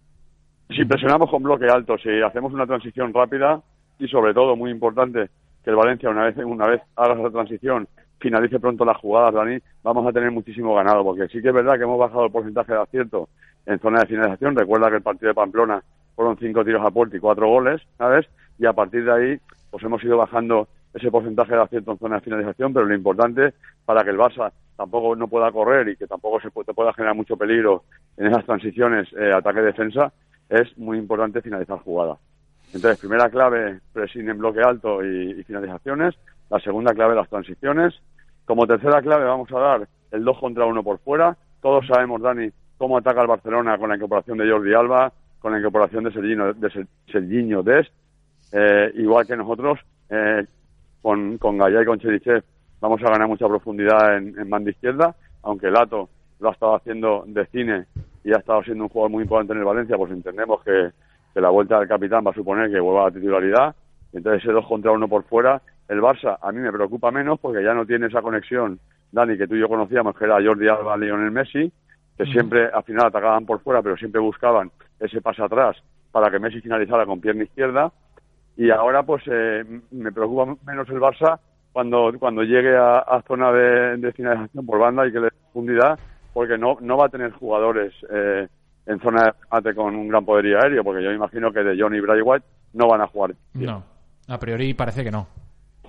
Si presionamos con bloque alto, si hacemos una transición rápida y, sobre todo, muy importante, que el Valencia, una vez una vez haga esa transición, finalice pronto las jugadas, Dani, vamos a tener muchísimo ganado, porque sí que es verdad que hemos bajado el porcentaje de acierto en zona de finalización. Recuerda que el partido de Pamplona fueron cinco tiros a puerta y cuatro goles, ¿sabes? Y a partir de ahí, pues hemos ido bajando ese porcentaje de acierto en zona de finalización, pero lo importante para que el Barça tampoco no pueda correr y que tampoco se puede, pueda generar mucho peligro en esas transiciones eh, ataque-defensa, es muy importante finalizar jugadas. Entonces, primera clave, pressing en bloque alto y, y finalizaciones. La segunda clave, las transiciones. Como tercera clave vamos a dar el dos contra uno por fuera. Todos sabemos, Dani, cómo ataca el Barcelona con la incorporación de Jordi Alba, con la incorporación de Serginho, de Serginho Dest. Eh, igual que nosotros, eh, con, con Gallá y con Cherichev, vamos a ganar mucha profundidad en, en banda izquierda, aunque Lato lo ha estado haciendo de cine y ha estado siendo un jugador muy importante en el Valencia, pues entendemos que, que la vuelta del capitán va a suponer que vuelva a la titularidad. Entonces ese dos contra uno por fuera El Barça a mí me preocupa menos porque ya no tiene esa conexión, Dani, que tú y yo conocíamos, que era Jordi Alba, Lionel Messi, que mm. siempre al final atacaban por fuera, pero siempre buscaban ese pase atrás para que Messi finalizara con pierna izquierda. Y ahora pues eh, me preocupa menos el Barça cuando cuando llegue a, a zona de, de finalización por banda y que le dé profundidad, porque no no va a tener jugadores eh, en zona de remate con un gran poderío aéreo, porque yo me imagino que De Jong y Bray White no van a jugar. No, a priori parece que no.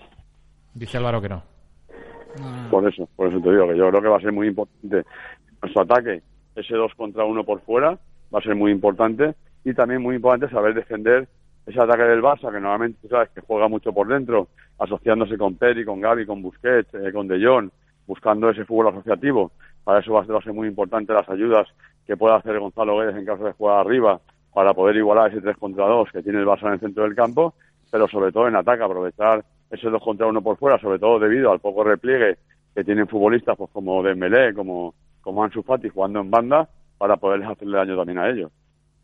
Dice Álvaro que no. Por eso, por eso te digo que yo creo que va a ser muy importante nuestro ataque, ese dos contra uno por fuera, va a ser muy importante, y también muy importante saber defender ese ataque del Barça, que normalmente tú sabes que juega mucho por dentro, asociándose con Pedri, con Gavi, con Busquets, eh, con De Jong, buscando ese fútbol asociativo. Para eso va a ser, va a ser muy importante las ayudas que pueda hacer Gonzalo Guedes en caso de jugar arriba, para poder igualar ese tres contra dos que tiene el Barça en el centro del campo, pero sobre todo en ataque, aprovechar ese dos contra uno por fuera, sobre todo debido al poco repliegue que tienen futbolistas pues como Dembélé, como, como Ansu Fati jugando en banda, para poderles hacerle daño también a ellos.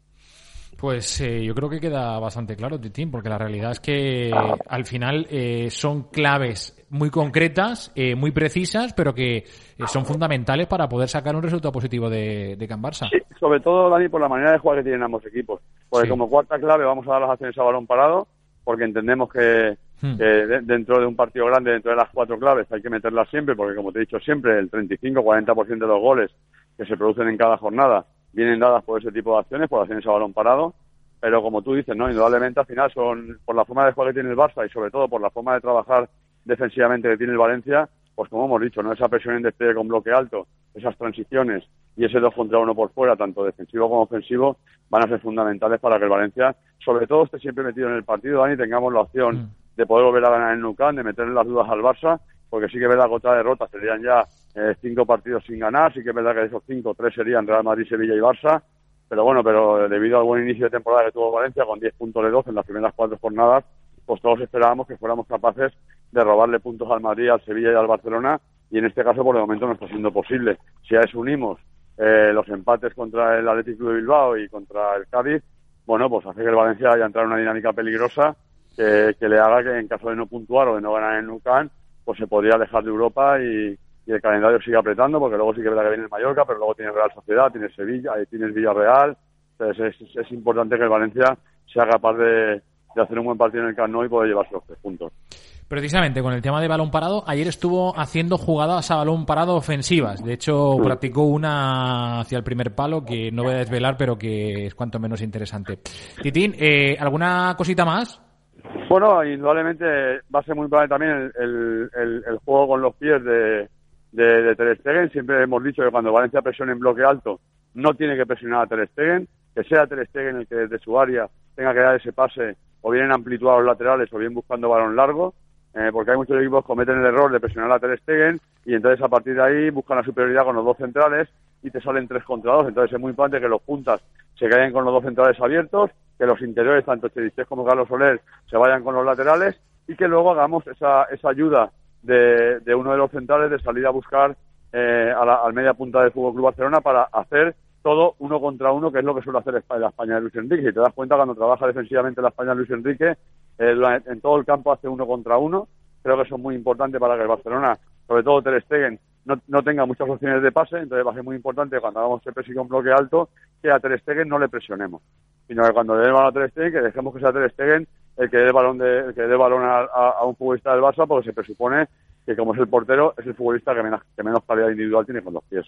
Pues eh, yo creo que queda bastante claro, Titín, porque la realidad es que ah. al final eh, son claves muy concretas, eh, muy precisas, pero que eh, son fundamentales para poder sacar un resultado positivo de, de Can Barça. Sí, sobre todo, Dani, por la manera de jugar que tienen ambos equipos. Porque sí. como cuarta clave vamos a dar las acciones a balón parado, porque entendemos que, hmm. que de, dentro de un partido grande, dentro de las cuatro claves, hay que meterlas siempre, porque como te he dicho siempre, el treinta y cinco a cuarenta por ciento de los goles que se producen en cada jornada vienen dadas por ese tipo de acciones, por acciones a balón parado, pero como tú dices, no, indudablemente al final son, por la forma de jugar que tiene el Barça y sobre todo por la forma de trabajar defensivamente que tiene el Valencia, pues como hemos dicho, no esa presión en despegue con bloque alto, esas transiciones y ese dos contra uno por fuera, tanto defensivo como ofensivo, van a ser fundamentales para que el Valencia, sobre todo, esté siempre metido en el partido, Dani, y tengamos la opción mm. de poder volver a ganar en Nou Camp, de meterle las dudas al Barça, porque sí que es verdad que otra derrota serían ya eh, cinco partidos sin ganar, sí que es verdad que de esos cinco, tres serían Real Madrid, Sevilla y Barça, pero bueno, pero debido al buen inicio de temporada que tuvo Valencia, con diez puntos de doce en las primeras cuatro jornadas, pues todos esperábamos que fuéramos capaces de robarle puntos al Madrid, al Sevilla y al Barcelona, y en este caso por el momento no está siendo posible. Si a eso unimos eh, los empates contra el Athletic Club de Bilbao y contra el Cádiz, bueno, pues hace que el Valencia haya entrado en una dinámica peligrosa que, que le haga que en caso de no puntuar o de no ganar en Nou Camp, pues se podría alejar de Europa y, y el calendario sigue apretando, porque luego sí que es verdad que viene el Mallorca, pero luego tiene Real Sociedad, tiene Sevilla, ahí tiene el Villarreal. Entonces es, es importante que el Valencia sea capaz de, de hacer un buen partido en el Camp Nou y poder llevarse los tres puntos. Precisamente con el tema de balón parado, ayer estuvo haciendo jugadas a balón parado ofensivas. De hecho, sí. practicó una hacia el primer palo que no voy a desvelar, pero que es cuanto menos interesante. Titín, eh, ¿alguna cosita más? Bueno, indudablemente va a ser muy importante también el, el, el, el juego con los pies de, de, de Ter Stegen. Siempre hemos dicho que cuando Valencia presione en bloque alto, no tiene que presionar a Ter Stegen, que sea Ter Stegen el que desde su área tenga que dar ese pase, o bien en amplitud a los laterales, o bien buscando balón largo. Eh, porque hay muchos equipos que cometen el error de presionar a Ter Stegen y entonces a partir de ahí buscan la superioridad con los dos centrales y te salen tres contra dos. Entonces es muy importante que los puntas se queden con los dos centrales abiertos, que los interiores, tanto Cherichev como Carlos Soler, se vayan con los laterales y que luego hagamos esa, esa ayuda de, de uno de los centrales de salir a buscar eh, a la al media punta del F C Barcelona para hacer todo uno contra uno, que es lo que suele hacer la España de Luis Enrique. Si te das cuenta, cuando trabaja defensivamente la España de Luis Enrique, eh, en todo el campo hace uno contra uno. Creo que eso es muy importante para que el Barcelona, sobre todo Ter Stegen, no, no tenga muchas opciones de pase. Entonces va a ser muy importante cuando hagamos el presión con bloque alto, que a Ter Stegen no le presionemos, sino que cuando dé el balón a Ter Stegen, que dejemos que sea Ter Stegen el que dé el balón, de, el que dé el balón a, a, a un futbolista del Barça, porque se presupone que como es el portero, es el futbolista que menos, que menos calidad individual tiene con los pies.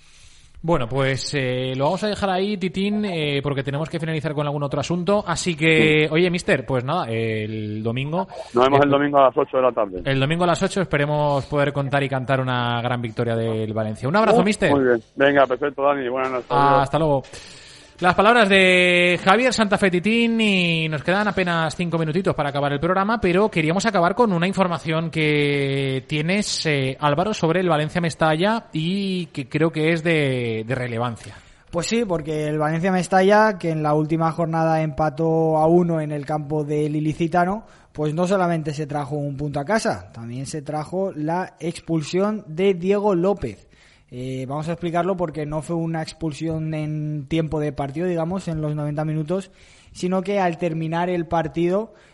Bueno, pues eh, lo vamos a dejar ahí, Titín, eh, porque tenemos que finalizar con algún otro asunto. Así que, oye, mister, pues nada, eh, el domingo... Nos vemos eh, el domingo a las ocho de la tarde. El domingo a las ocho esperemos poder contar y cantar una gran victoria del Valencia. Un abrazo, uh, mister. Muy bien. Venga, perfecto, Dani. Buenas noches. Ah, hasta luego. Las palabras de Javier Santa Fe Titín, y nos quedan apenas cinco minutitos para acabar el programa, pero queríamos acabar con una información que tienes, eh, Álvaro, sobre el Valencia Mestalla y que creo que es de, de relevancia. Pues sí, porque el Valencia Mestalla, que en la última jornada empató a uno en el campo del Ilicitano, pues no solamente se trajo un punto a casa, también se trajo la expulsión de Diego López. Eh, vamos a explicarlo porque no fue una expulsión en tiempo de partido, digamos, en los noventa minutos, sino que al terminar el partido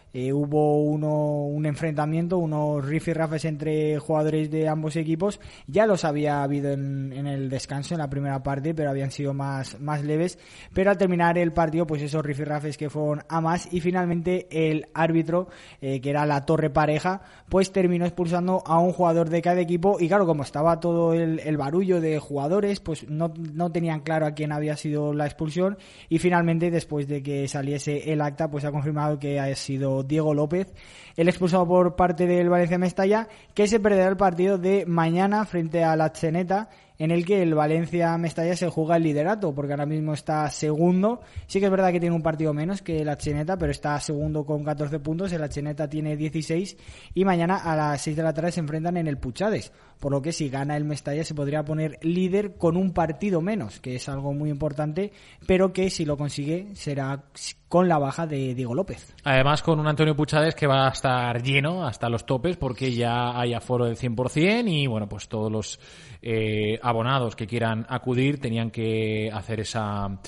eh, hubo uno un enfrentamiento, unos rifirrafes entre jugadores de ambos equipos. Ya los había habido en, en el descanso, en la primera parte, pero habían sido más, más leves. Pero al terminar el partido, pues esos rifirrafes que fueron a más, y finalmente el árbitro, eh, que era la Torre Pareja, pues terminó expulsando a un jugador de cada equipo. Y claro, como estaba todo el, el barullo de jugadores, pues no, no tenían claro a quién había sido la expulsión, y finalmente, después de que saliese el acta, pues ha confirmado que ha sido Diego López el expulsado por parte del Valencia Mestalla, que se perderá el partido de mañana frente a la Cheneta, en el que el Valencia Mestalla se juega el liderato, porque ahora mismo está segundo. Sí que es verdad que tiene un partido menos que la Cheneta, pero está segundo con catorce puntos, el Cheneta tiene dieciséis, y mañana a las seis de la tarde se enfrentan en el Puchades, por lo que si gana el Mestalla se podría poner líder con un partido menos, que es algo muy importante, pero que si lo consigue será con la baja de Diego López. Además, con un Antonio Puchades que va a estar lleno hasta los topes, porque ya hay aforo del cien por ciento, y bueno, pues todos los eh, abonados que quieran acudir tenían que hacer esa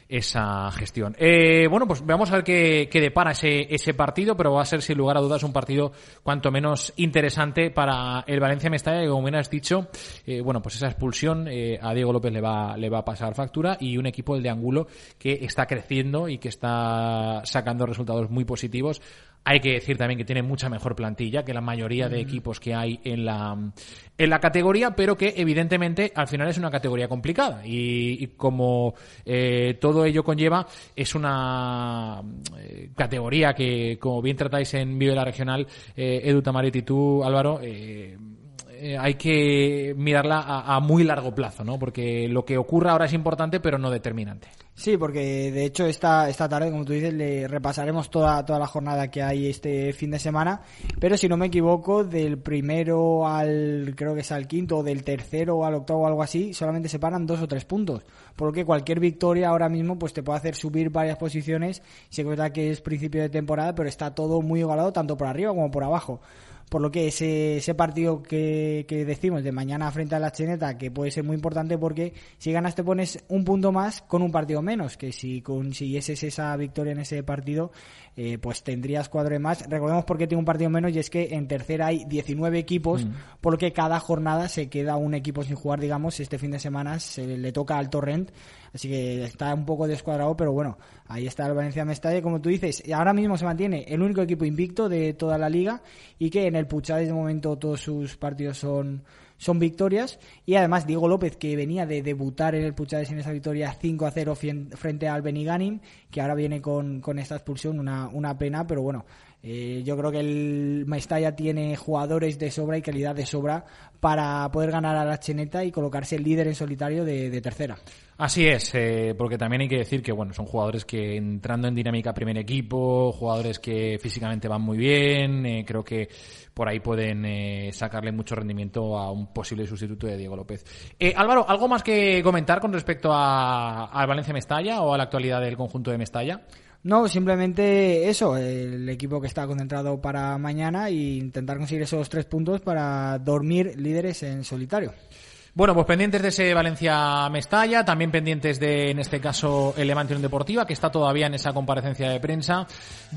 esa gestión. Eh, bueno, pues vamos a ver qué, qué depara ese, ese partido, pero va a ser sin lugar a dudas un partido cuanto menos interesante para el Valencia Mestalla, que como bien has dicho, eh, bueno, pues esa expulsión eh, a Diego López le va, le va a pasar factura, y un equipo, el de Angulo, que está creciendo y que está sacando resultados muy positivos. Hay que decir también que tiene mucha mejor plantilla que la mayoría de equipos que hay en la en la categoría, pero que evidentemente al final es una categoría complicada, y, y como eh, todo ello conlleva, es una eh, categoría que, como bien tratáis en Vive la Regional, eh, Edu Tamarit y tú, Álvaro, eh, eh, hay que mirarla a, a muy largo plazo, ¿no? Porque lo que ocurra ahora es importante, pero no determinante. Sí, porque de hecho esta esta tarde, como tú dices, le repasaremos toda toda la jornada que hay este fin de semana, pero si no me equivoco, del primero al, creo que es al quinto, o del tercero o al octavo o algo así, solamente separan dos o tres puntos, por lo que cualquier victoria ahora mismo pues te puede hacer subir varias posiciones. Sí que es verdad que es principio de temporada, pero está todo muy igualado tanto por arriba como por abajo. Por lo que ese, ese partido que, que decimos de mañana frente a la Cheneta, que puede ser muy importante, porque si ganas te pones un punto más con un partido menos, que si consiguieses esa victoria en ese partido, eh, pues tendrías cuatro de más. Recordemos por qué tiene un partido menos, y es que en tercera hay diecinueve equipos, mm. por lo que cada jornada se queda un equipo sin jugar, digamos. Este fin de semana se le toca al Torrent, así que está un poco descuadrado, pero bueno, ahí está el Valencia Mestalla, como tú dices, y ahora mismo se mantiene el único equipo invicto de toda la liga, y que en el Puchades de momento todos sus partidos son son victorias, y además Diego López, que venía de debutar en el Puchades en esa victoria cinco a cero frente al Beniganim, que ahora viene con, con esta expulsión, una, una pena, pero bueno, eh, yo creo que el Mestalla tiene jugadores de sobra y calidad de sobra para poder ganar a la Cheneta y colocarse líder en solitario de, de tercera. Así es, eh, porque también hay que decir que bueno, son jugadores que entrando en dinámica primer equipo, jugadores que físicamente van muy bien, eh, creo que por ahí pueden eh, sacarle mucho rendimiento a un posible sustituto de Diego López. Eh, Álvaro, ¿algo más que comentar con respecto a, a Valencia Mestalla o a la actualidad del conjunto de Mestalla? No, simplemente eso, el equipo que está concentrado para mañana, e intentar conseguir esos tres puntos para dormir líderes en solitario. Bueno, pues pendientes de ese Valencia-Mestalla, también pendientes de, en este caso, el Levante Unión Deportiva, que está todavía en esa comparecencia de prensa,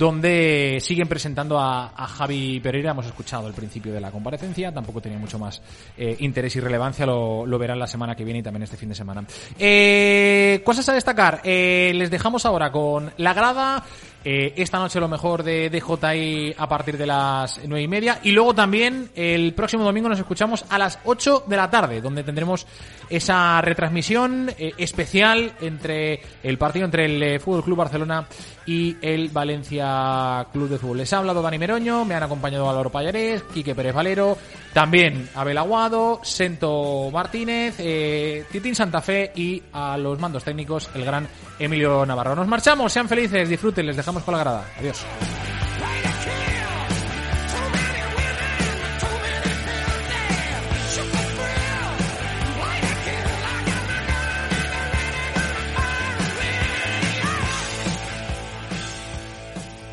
donde siguen presentando a, a Javi Pereira. Hemos escuchado el principio de la comparecencia, tampoco tenía mucho más eh, interés y relevancia, lo, lo verán la semana que viene y también este fin de semana. Eh, cosas a destacar, eh, les dejamos ahora con la grada. Eh, esta noche lo mejor de D J I a partir de las nueve y media, y luego también el próximo domingo nos escuchamos a las ocho de la tarde, donde tendremos esa retransmisión eh, especial entre el partido entre el eh, Fútbol Club Barcelona y el Valencia Club de Fútbol. Les ha hablado Dani Meroño, me han acompañado Álvaro Pallarés, Quique Pérez Valero, también Abel Aguado, Sento Martínez, eh, Titín Santa Fe, y a los mandos técnicos el gran Emilio Navarro. Nos marchamos, sean felices, disfruten, les dejamos con la grada. Adiós.